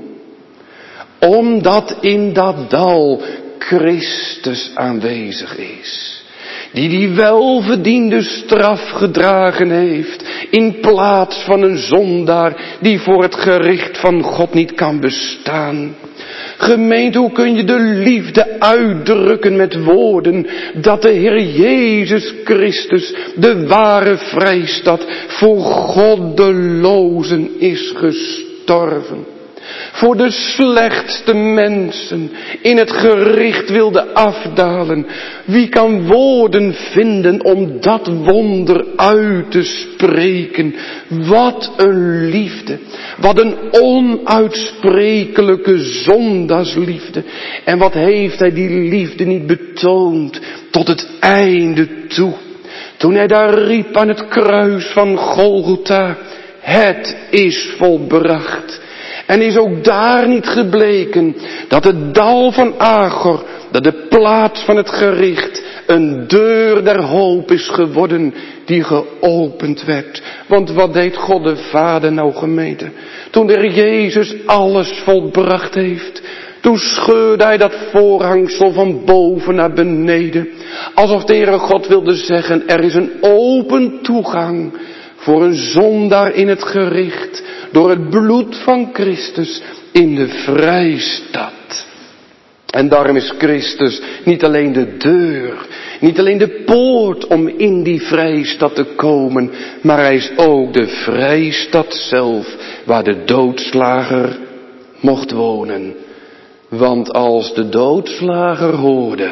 Omdat in dat dal Christus aanwezig is. Die die welverdiende straf gedragen heeft. In plaats van een zondaar die voor het gericht van God niet kan bestaan. Gemeente, hoe kun je de liefde uitdrukken met woorden dat de Heer Jezus Christus, de ware vrijstad, voor goddelozen is gestorven. Voor de slechtste mensen in het gericht wilde afdalen. Wie kan woorden vinden om dat wonder uit te spreken? Wat een liefde. Wat een onuitsprekelijke zondaarsliefde. En wat heeft hij die liefde niet betoond tot het einde toe. Toen hij daar riep aan het kruis van Golgotha. Het is volbracht. En is ook daar niet gebleken dat het dal van Agor, dat de plaats van het gericht, een deur der hoop is geworden die geopend werd. Want wat deed God de Vader nou, gemeente? Toen de Heer Jezus alles volbracht heeft, toen scheurde hij dat voorhangsel van boven naar beneden. Alsof de Heere God wilde zeggen, er is een open toegang voor een zondaar in het gericht. Door het bloed van Christus in de vrijstad. En daarom is Christus niet alleen de deur, niet alleen de poort om in die vrijstad te komen, maar hij is ook de vrijstad zelf, waar de doodslager mocht wonen. Want als de doodslager hoorde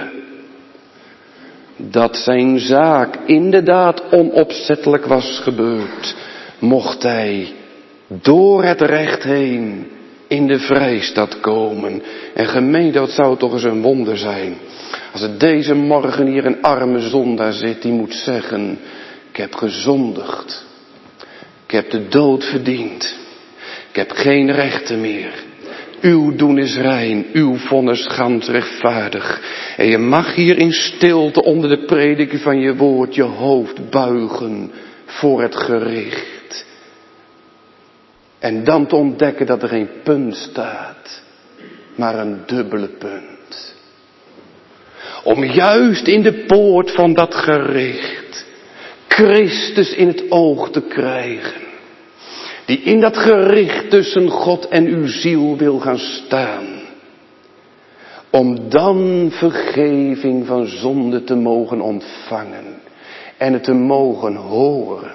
dat zijn zaak inderdaad onopzettelijk was gebeurd, mocht hij door het recht heen in de vrijstad komen. En gemeente, dat zou toch eens een wonder zijn. Als er deze morgen hier een arme zondaar zit die moet zeggen, ik heb gezondigd. Ik heb de dood verdiend. Ik heb geen rechten meer. Uw doen is rein, uw vonnis gans rechtvaardig. En je mag hier in stilte onder de prediking van je woord je hoofd buigen voor het gericht. En dan te ontdekken dat er geen punt staat, maar een dubbele punt. Om juist in de poort van dat gericht Christus in het oog te krijgen. Die in dat gericht tussen God en uw ziel wil gaan staan. Om dan vergeving van zonde te mogen ontvangen. En het te mogen horen.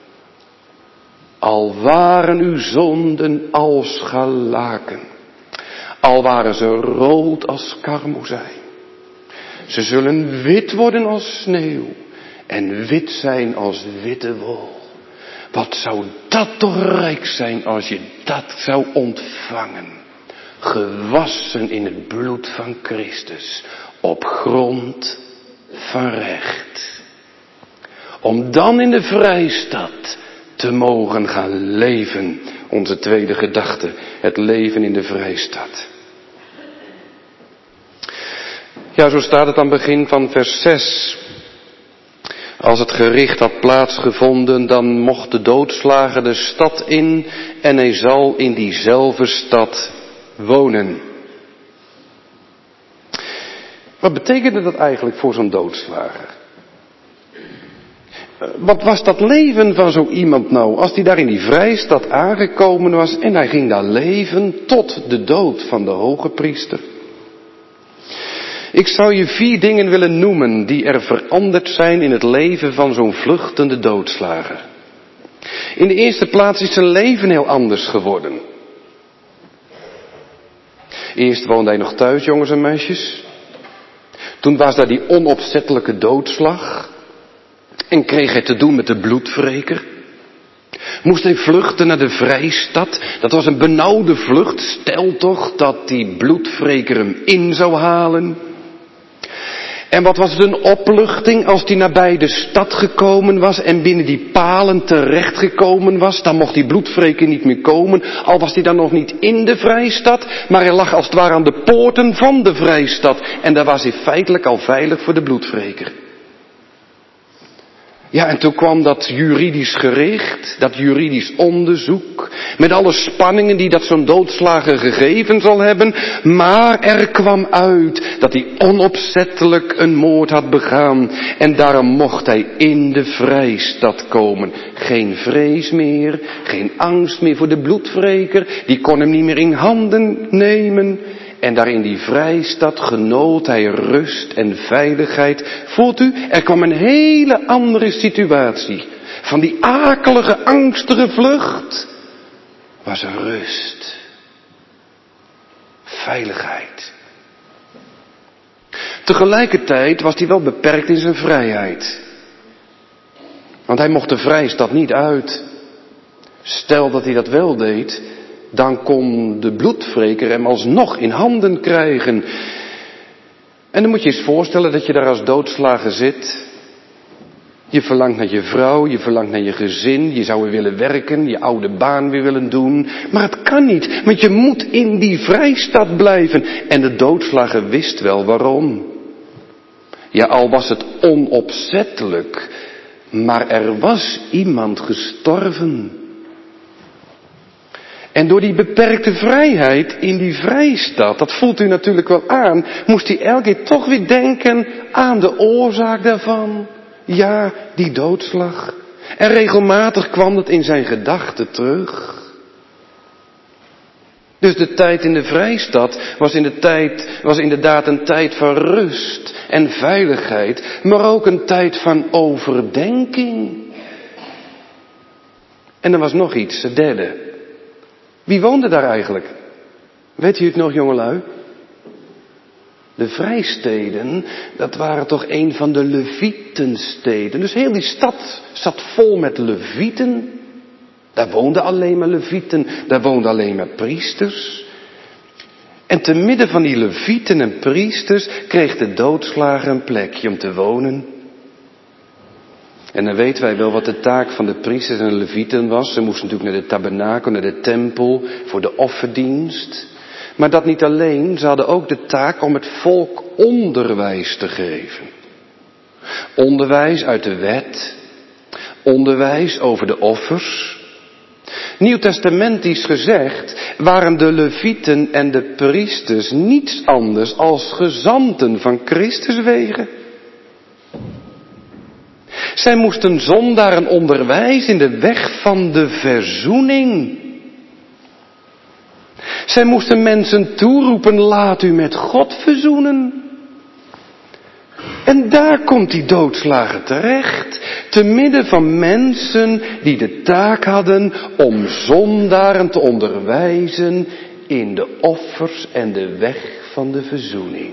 Al waren uw zonden als scharlaken. Al waren ze rood als karmozijn. Ze zullen wit worden als sneeuw. En wit zijn als witte wol. Wat zou dat toch rijk zijn als je dat zou ontvangen. Gewassen in het bloed van Christus. Op grond van recht. Om dan in de vrijstad te mogen gaan leven. Onze tweede gedachte, het leven in de vrijstad. Ja, zo staat het aan het begin van vers zes. Als het gericht had plaatsgevonden, dan mocht de doodslager de stad in en hij zal in diezelfde stad wonen. Wat betekende dat eigenlijk voor zo'n doodslager? Wat was dat leven van zo iemand nou, als hij daar in die vrijstad aangekomen was en hij ging daar leven tot de dood van de hoge priester? Ik zou je vier dingen willen noemen die er veranderd zijn in het leven van zo'n vluchtende doodslager. In de eerste plaats is zijn leven heel anders geworden. Eerst woonde hij nog thuis, jongens en meisjes. Toen was daar die onopzettelijke doodslag. En kreeg hij te doen met de bloedwreker. Moest hij vluchten naar de vrijstad. Dat was een benauwde vlucht. Stel toch dat die bloedwreker hem in zou halen. En wat was het een opluchting als hij nabij de stad gekomen was en binnen die palen terechtgekomen was. Dan mocht die bloedwreker niet meer komen. Al was hij dan nog niet in de vrijstad. Maar hij lag als het ware aan de poorten van de vrijstad. En daar was hij feitelijk al veilig voor de bloedwreker. Ja, en toen kwam dat juridisch gericht, dat juridisch onderzoek, met alle spanningen die dat zo'n doodslager gegeven zal hebben. Maar er kwam uit dat hij onopzettelijk een moord had begaan. En daarom mocht hij in de vrijstad komen. Geen vrees meer, geen angst meer voor de bloedwreker. Die kon hem niet meer in handen nemen. En daar in die vrijstad genoot hij rust en veiligheid. Voelt u, er kwam een hele andere situatie. Van die akelige, angstige vlucht was er rust. Veiligheid. Tegelijkertijd was hij wel beperkt in zijn vrijheid. Want hij mocht de vrijstad niet uit. Stel dat hij dat wel deed, dan kon de bloedwreker hem alsnog in handen krijgen. En dan moet je eens voorstellen dat je daar als doodslager zit. Je verlangt naar je vrouw, je verlangt naar je gezin, je zou weer willen werken, je oude baan weer willen doen. Maar het kan niet, want je moet in die vrijstad blijven. En de doodslager wist wel waarom. Ja, al was het onopzettelijk, maar er was iemand gestorven. En door die beperkte vrijheid in die vrijstad, dat voelt u natuurlijk wel aan, moest hij elke keer toch weer denken aan de oorzaak daarvan. Ja, die doodslag. En regelmatig kwam het in zijn gedachten terug. Dus de tijd in de vrijstad was, in de tijd, was inderdaad een tijd van rust en veiligheid, maar ook een tijd van overdenking. En er was nog iets, het derde. Wie woonde daar eigenlijk? Weet u het nog, jongelui? De vrijsteden, dat waren toch een van de Levietensteden. Dus heel die stad zat vol met Levieten. Daar woonden alleen maar Levieten, daar woonden alleen maar priesters. En te midden van die Levieten en priesters kreeg de doodslager een plekje om te wonen. En dan weten wij wel wat de taak van de priesters en de Levieten was. Ze moesten natuurlijk naar de tabernakel, naar de tempel, voor de offerdienst. Maar dat niet alleen, ze hadden ook de taak om het volk onderwijs te geven. Onderwijs uit de wet, onderwijs over de offers. Nieuwtestamentisch gezegd waren de Levieten en de priesters niets anders als gezanten van Christus wegen. Zij moesten zondaren onderwijzen in de weg van de verzoening. Zij moesten mensen toeroepen, laat u met God verzoenen. En daar komt die doodslager terecht, te midden van mensen die de taak hadden om zondaren te onderwijzen in de offers en de weg van de verzoening.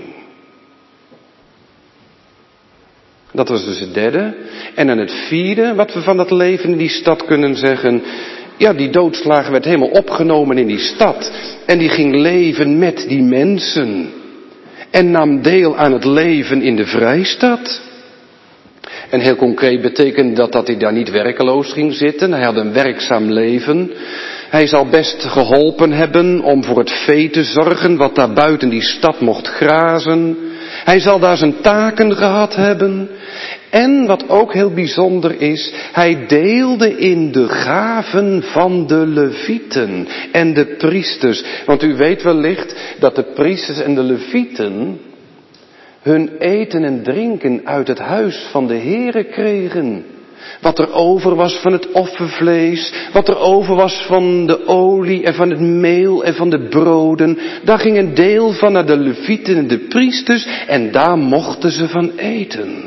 Dat was dus het derde. En dan het vierde, wat we van dat leven in die stad kunnen zeggen. Ja, die doodslager werd helemaal opgenomen in die stad. En die ging leven met die mensen. En nam deel aan het leven in de vrijstad. En heel concreet betekent dat dat hij daar niet werkeloos ging zitten. Hij had een werkzaam leven. Hij zal best geholpen hebben om voor het vee te zorgen wat daar buiten die stad mocht grazen. Hij zal daar zijn taken gehad hebben. En wat ook heel bijzonder is, hij deelde in de gaven van de levieten en de priesters. Want u weet wellicht dat de priesters en de levieten hun eten en drinken uit het huis van de Heere kregen. Wat er over was van het offervlees, wat er over was van de olie en van het meel en van de broden, daar ging een deel van naar de levieten en de priesters en daar mochten ze van eten.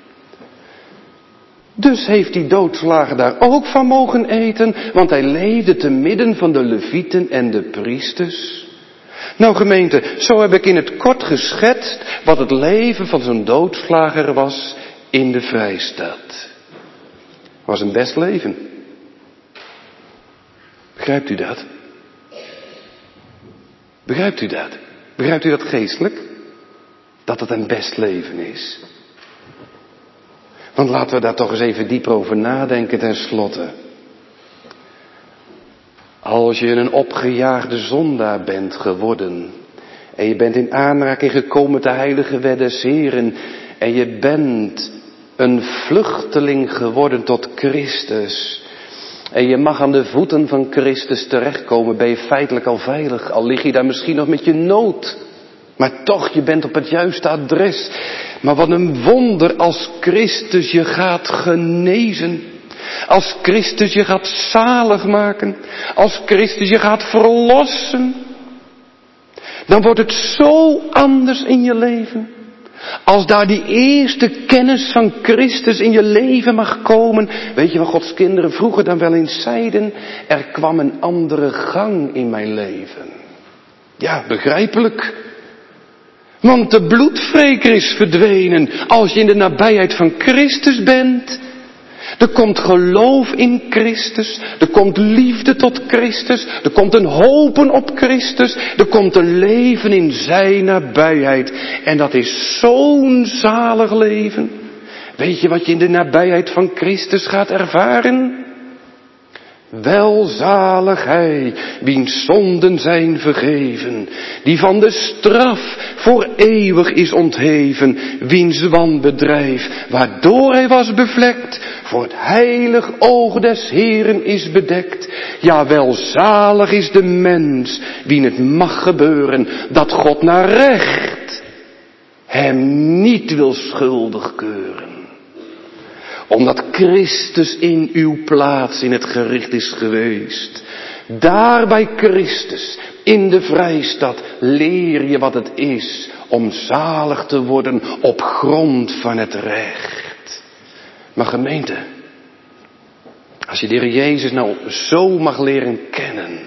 Dus heeft die doodslager daar ook van mogen eten, want hij leefde te midden van de levieten en de priesters. Nou gemeente, zo heb ik in het kort geschetst wat het leven van zo'n doodslager was in de Vrijstad. Was een best leven. Begrijpt u dat? Begrijpt u dat? Begrijpt u dat geestelijk? Dat het een best leven is. Want laten we daar toch eens even dieper over nadenken ten slotte. Als je een opgejaagde zondaar bent geworden en je bent in aanraking gekomen met de heilige wet des Heren en je bent een vluchteling geworden tot Christus en je mag aan de voeten van Christus terechtkomen, ben je feitelijk al veilig, al lig je daar misschien nog met je nood. Maar toch, je bent op het juiste adres. Maar wat een wonder als Christus je gaat genezen. Als Christus je gaat zalig maken. Als Christus je gaat verlossen. Dan wordt het zo anders in je leven. Als daar die eerste kennis van Christus in je leven mag komen. Weet je wat Gods kinderen vroeger dan wel eens zeiden? Er kwam een andere gang in mijn leven. Ja, begrijpelijk. Want de bloedwreker is verdwenen als je in de nabijheid van Christus bent. Er komt geloof in Christus. Er komt liefde tot Christus. Er komt een hopen op Christus. Er komt een leven in zijn nabijheid. En dat is zo'n zalig leven. Weet je wat je in de nabijheid van Christus gaat ervaren? Welzalig hij, wiens zonden zijn vergeven, die van de straf voor eeuwig is ontheven, wiens wanbedrijf, waardoor hij was bevlekt, voor het heilig oog des Heeren is bedekt. Ja, welzalig is de mens, wien het mag gebeuren, dat God naar recht hem niet wil schuldig keuren. Omdat Christus in uw plaats in het gericht is geweest. Daar bij Christus, in de Vrijstad, leer je wat het is om zalig te worden op grond van het recht. Maar gemeente, als je de Heer Jezus nou zo mag leren kennen,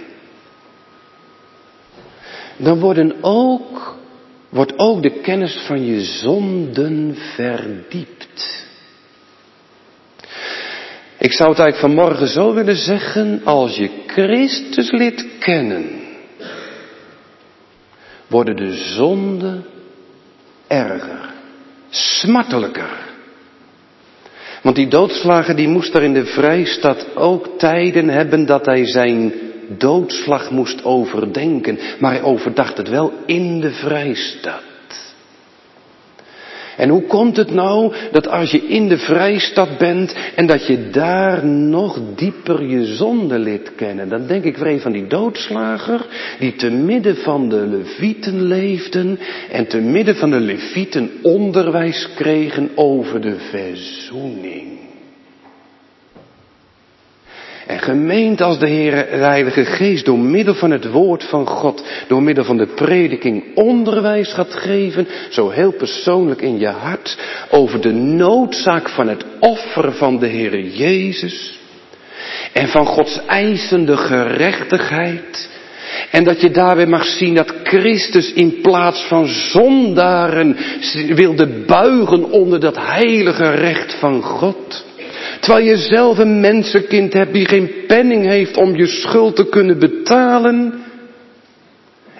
dan worden ook, wordt ook de kennis van je zonden verdiept. Ik zou het eigenlijk vanmorgen zo willen zeggen, als je Christus leert kennen, worden de zonden erger, smartelijker. Want die doodslager die moest daar in de Vrijstad ook tijden hebben dat hij zijn doodslag moest overdenken. Maar hij overdacht het wel in de Vrijstad. En hoe komt het nou dat als je in de Vrijstad bent en dat je daar nog dieper je zonde leert kennen? Dan denk ik weer even aan die doodslager die te midden van de levieten leefden en te midden van de levieten onderwijs kregen over de verzoening. En gemeend als de Heer, de Heilige Geest, door middel van het woord van God, door middel van de prediking onderwijs gaat geven, zo heel persoonlijk in je hart, over de noodzaak van het offer van de Heer Jezus, en van Gods eisende gerechtigheid, en dat je daarbij mag zien dat Christus in plaats van zondaren wilde buigen onder dat heilige recht van God. Terwijl je zelf een mensenkind hebt die geen penning heeft om je schuld te kunnen betalen.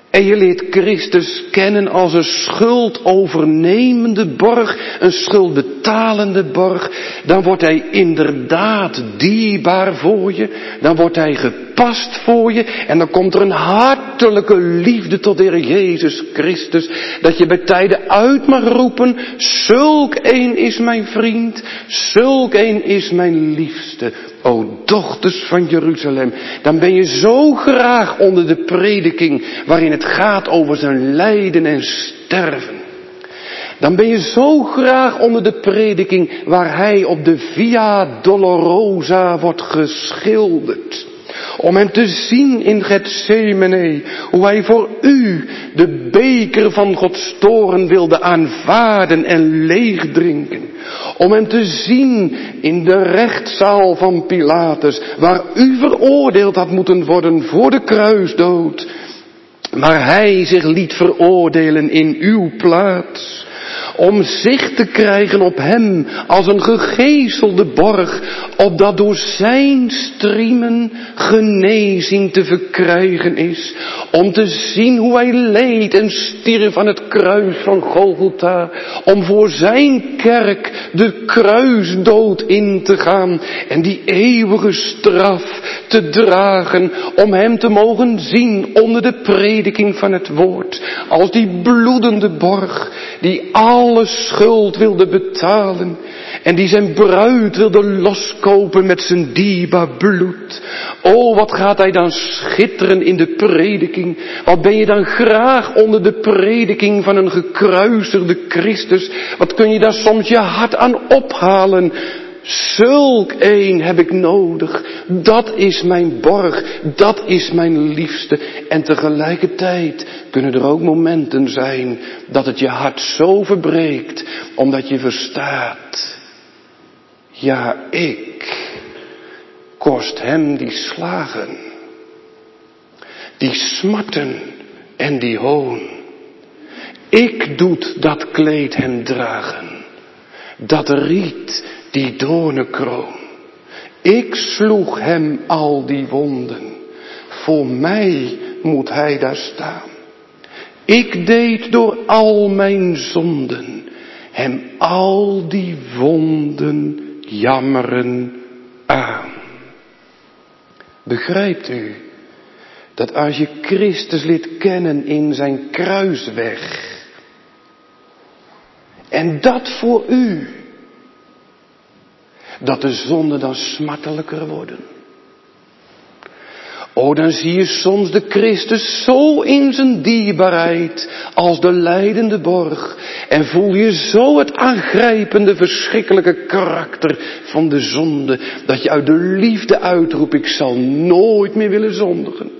en je leert Christus kennen als een schuldovernemende borg, een schuldbetalende borg, dan wordt hij inderdaad dierbaar voor je, dan wordt hij gepast voor je en dan komt er een hartelijke liefde tot de Heer Jezus Christus, dat je bij tijden uit mag roepen, zulk een is mijn vriend, zulk een is mijn liefste. O dochters van Jeruzalem, dan ben je zo graag onder de prediking waarin het gaat over zijn lijden en sterven. Dan ben je zo graag onder de prediking waar hij op de Via Dolorosa wordt geschilderd. Om hem te zien in Getsemane, hoe hij voor u de beker van Gods toorn wilde aanvaarden en leegdrinken. Om hem te zien in de rechtszaal van Pilatus, waar u veroordeeld had moeten worden voor de kruisdood. Maar hij zich liet veroordelen in uw plaats. Om zicht te krijgen op hem als een gegezelde borg, opdat door zijn striemen genezing te verkrijgen is. Om te zien hoe hij leed en stierf aan het kruis van Golgotha. Om voor zijn kerk de kruisdood in te gaan en die eeuwige straf te dragen. Om hem te mogen zien onder de prediking van het woord. Als die bloedende borg die alle schuld wilde betalen en die zijn bruid wilde loskopen met zijn dierbaar bloed. O, wat gaat hij dan schitteren in de prediking. Wat ben je dan graag onder de prediking van een gekruisigde Christus. Wat kun je daar soms je hart aan ophalen. Zulk een heb ik nodig. Dat is mijn borg. Dat is mijn liefste. En tegelijkertijd kunnen er ook momenten zijn dat het je hart zo verbreekt. Omdat je verstaat. Ja, ik kost hem die slagen. Die smarten en die hoon. Ik doet dat kleed hem dragen. Dat riet die doornenkroon. Ik sloeg hem al die wonden. Voor mij moet hij daar staan. Ik deed door al mijn zonden hem al die wonden jammeren aan. Begrijpt u dat als je Christus leert kennen in zijn kruisweg en dat voor u, dat de zonden dan smartelijker worden. O, dan zie je soms de Christus zo in zijn dierbaarheid als de lijdende borg. En voel je zo het aangrijpende, verschrikkelijke karakter van de zonde. Dat je uit de liefde uitroept, ik zal nooit meer willen zondigen.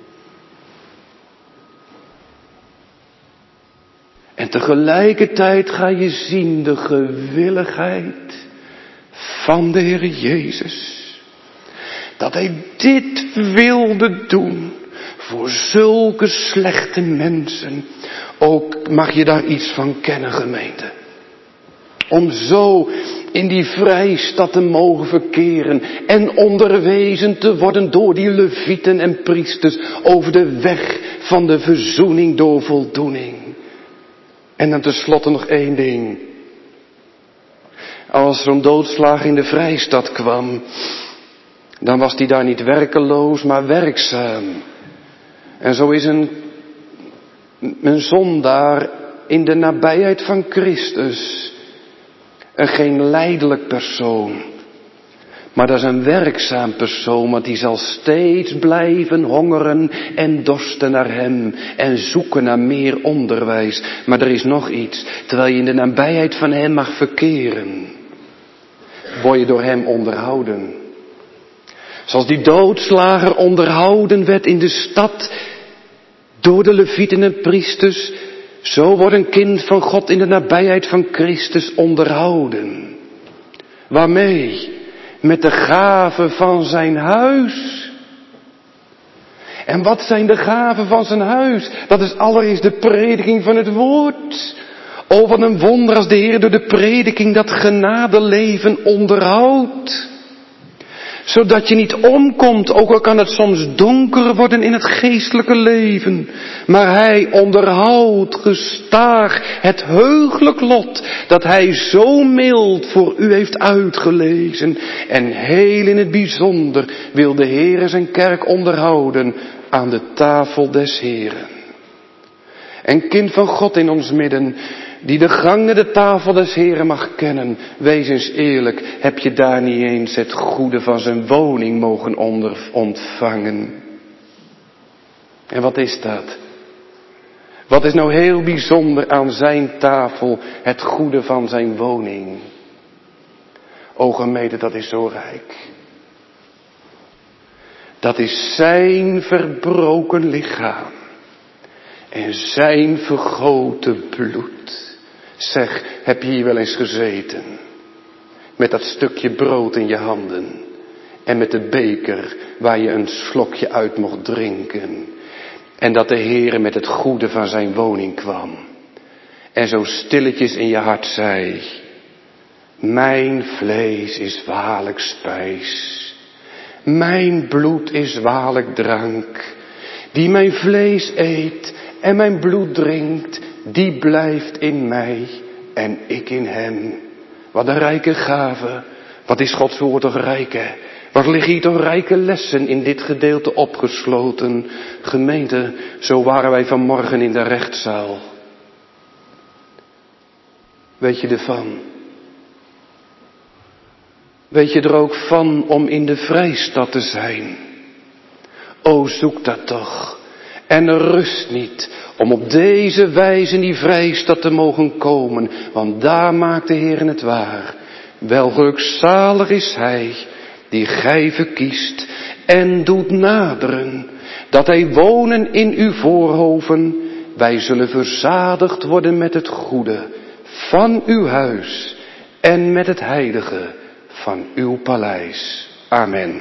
En tegelijkertijd ga je zien de gewilligheid van de Heer Jezus. Dat hij dit wilde doen voor zulke slechte mensen. Ook mag je daar iets van kennen, gemeente. Om zo in die vrijstad te mogen verkeren en onderwezen te worden door die levieten en priesters over de weg van de verzoening door voldoening. En dan tenslotte nog één ding. Als zo'n doodslager in de vrijstad kwam, dan was hij daar niet werkeloos, maar werkzaam. En zo is een, een zondaar in de nabijheid van Christus een geen lijdelijk persoon. Maar dat is een werkzaam persoon, want die zal steeds blijven hongeren en dorsten naar hem en zoeken naar meer onderwijs. Maar er is nog iets, terwijl je in de nabijheid van hem mag verkeren, word je door hem onderhouden. Zoals die doodslager onderhouden werd in de stad door de levieten en priesters, zo wordt een kind van God in de nabijheid van Christus onderhouden. Waarmee? Met de gaven van zijn huis. En wat zijn de gaven van zijn huis? Dat is allereerst de prediking van het woord. O, wat een wonder als de Heer door de prediking dat genadeleven onderhoudt. Zodat je niet omkomt, ook al kan het soms donker worden in het geestelijke leven. Maar hij onderhoudt gestaag het heugelijk lot dat hij zo mild voor u heeft uitgelezen. En heel in het bijzonder wil de Heere zijn kerk onderhouden aan de tafel des Heeren. En kind van God in ons midden, die de gang naar de tafel des Heeren mag kennen, wees eens eerlijk, heb je daar niet eens het goede van zijn woning mogen onder, ontvangen? En wat is dat? Wat is nou heel bijzonder aan zijn tafel, het goede van zijn woning? O gemeente, dat is zo rijk. Dat is zijn verbroken lichaam en zijn vergoten bloed. Zeg, heb je hier wel eens gezeten? Met dat stukje brood in je handen. En met de beker waar je een slokje uit mocht drinken. En dat de Heere met het goede van zijn woning kwam. En zo stilletjes in je hart zei: mijn vlees is waarlijk spijs. Mijn bloed is waarlijk drank. Die mijn vlees eet en mijn bloed drinkt, die blijft in mij en ik in hem. Wat een rijke gave. Wat is Gods woord toch rijk, hè? Wat liggen hier toch rijke lessen in dit gedeelte opgesloten. Gemeente, zo waren wij vanmorgen in de rechtszaal. Weet je ervan? Weet je er ook van om in de vrijstad te zijn? O, zoek dat toch. En rust niet om op deze wijze in die vrijstad te mogen komen. Want daar maakt de Heer het waar. Wel gelukzalig is hij die gij verkiest en doet naderen. Dat hij wonen in uw voorhoven. Wij zullen verzadigd worden met het goede van uw huis en met het heilige van uw paleis. Amen.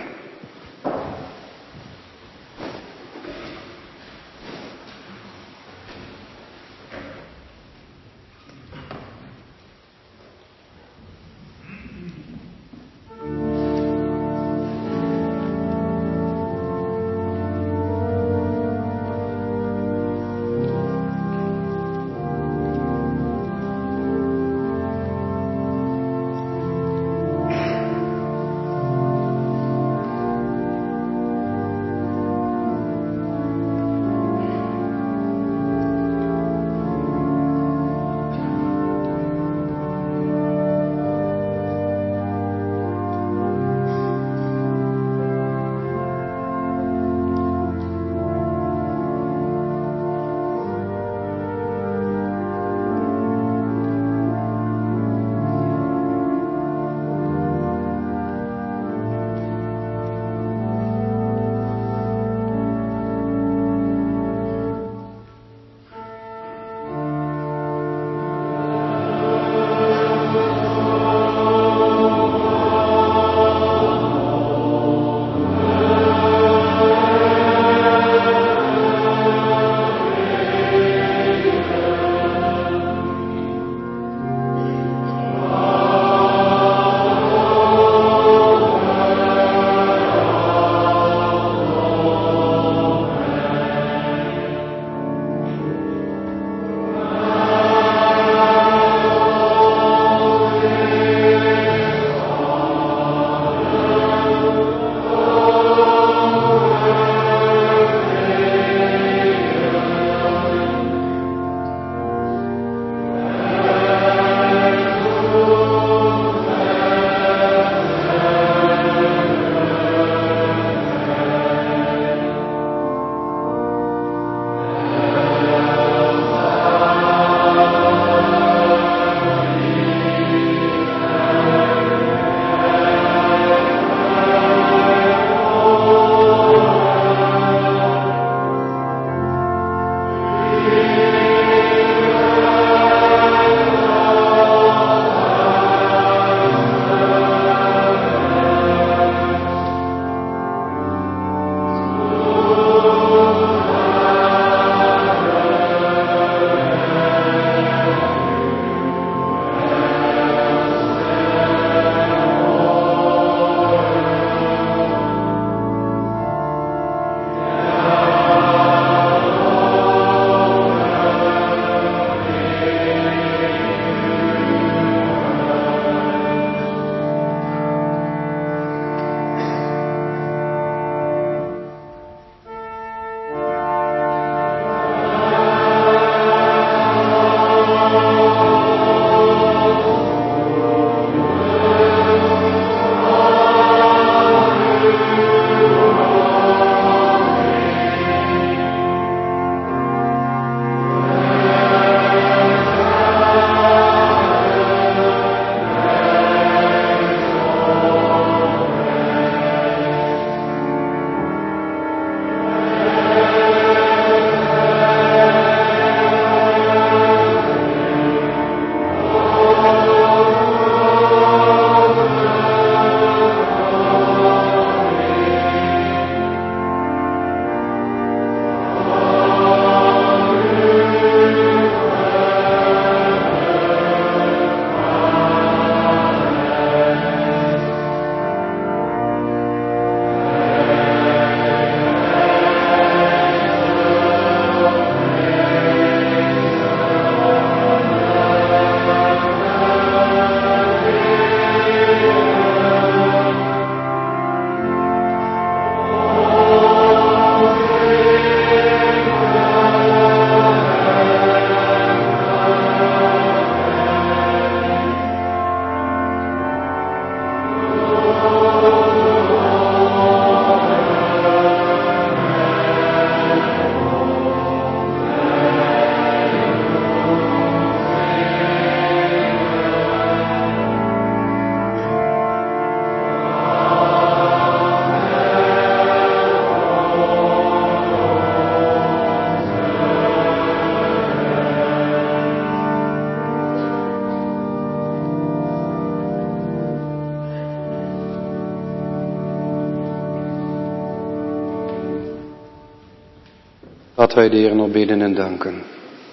Laten wij de Heer nog bidden en danken.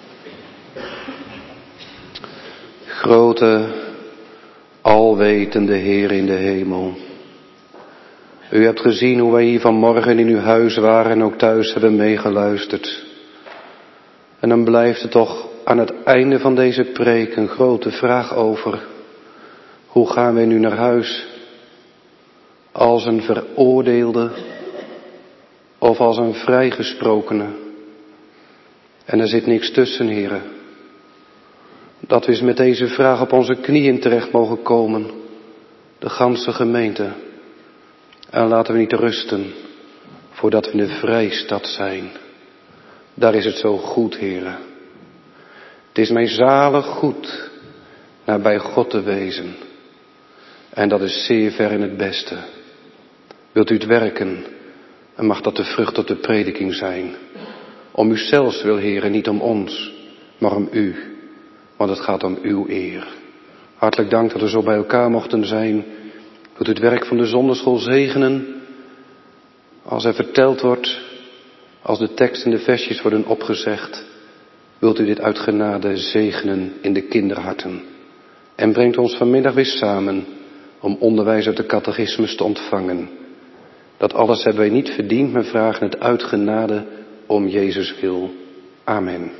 Grote, alwetende Heer in de hemel. U hebt gezien hoe wij hier vanmorgen in uw huis waren en ook thuis hebben meegeluisterd. En dan blijft er toch aan het einde van deze preek een grote vraag over. Hoe gaan wij nu naar huis? Als een veroordeelde of als een vrijgesprokene? En er zit niks tussen, heren. Dat we eens met deze vraag op onze knieën terecht mogen komen. De ganse gemeente. En laten we niet rusten voordat we in de vrijstad zijn. Daar is het zo goed, heren. Het is mij zalig goed naar bij God te wezen. En dat is zeer ver in het beste. Wilt u het werken? En mag dat de vrucht tot de prediking zijn. Om u zelfs wil, heren, niet om ons, maar om u. Want het gaat om uw eer. Hartelijk dank dat we zo bij elkaar mochten zijn. Wilt u het werk van de zonderschool zegenen? Als er verteld wordt, als de tekst en de versjes worden opgezegd, wilt u dit uit genade zegenen in de kinderharten. En brengt ons vanmiddag weer samen om onderwijs uit de catechismus te ontvangen. Dat alles hebben wij niet verdiend, maar vragen het uit genade om Jezus wil. Amen.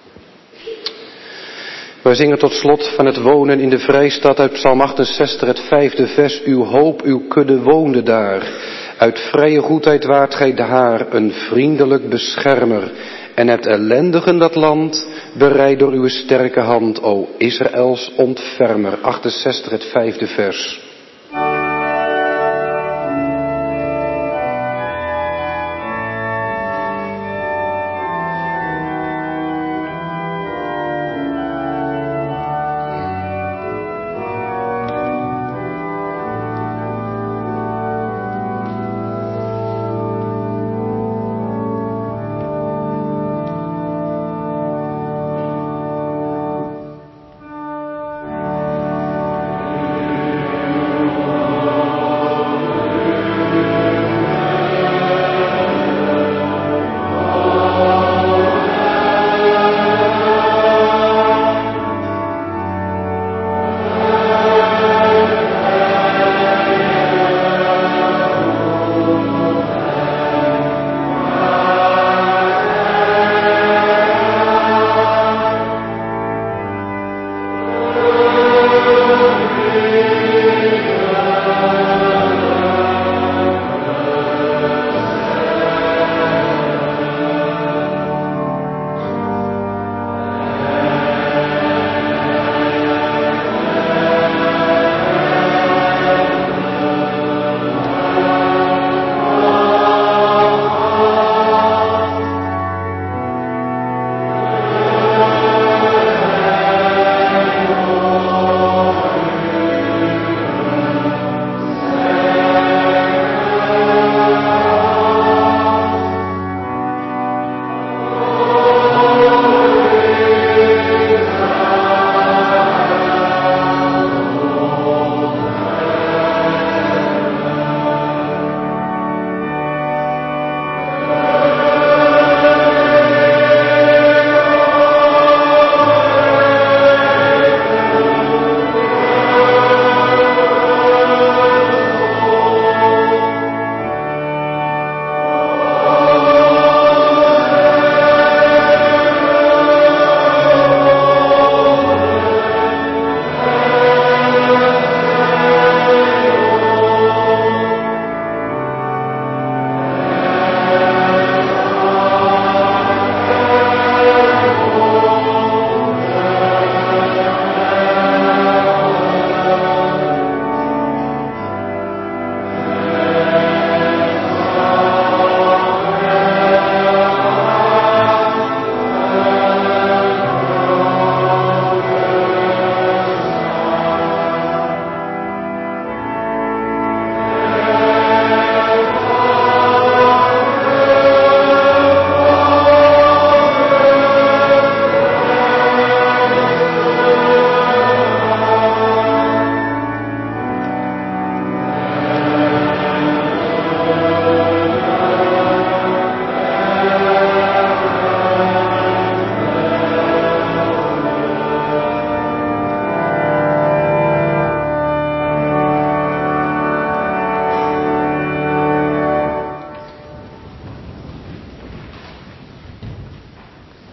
Wij zingen tot slot van het wonen in de vrijstad uit Psalm achtenzestig, het vijfde vers. Uw hoop, uw kudde woonde daar. Uit vrije goedheid waart gij daar, een vriendelijk beschermer. En het ellendigen dat land, bereid door uw sterke hand, o Israëls ontfermer. achtenzestig, het vijfde vers.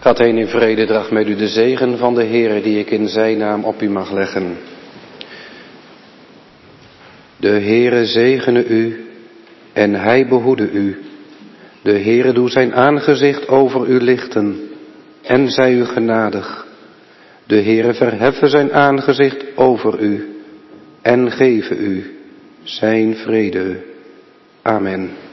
Gaat heen in vrede, draag met u de zegen van de Heere die ik in zijn naam op u mag leggen. De Heere zegene u en hij behoede u. De Heere doe zijn aangezicht over u lichten en zij u genadig. De Heere verheffe zijn aangezicht over u en geven u zijn vrede. Amen.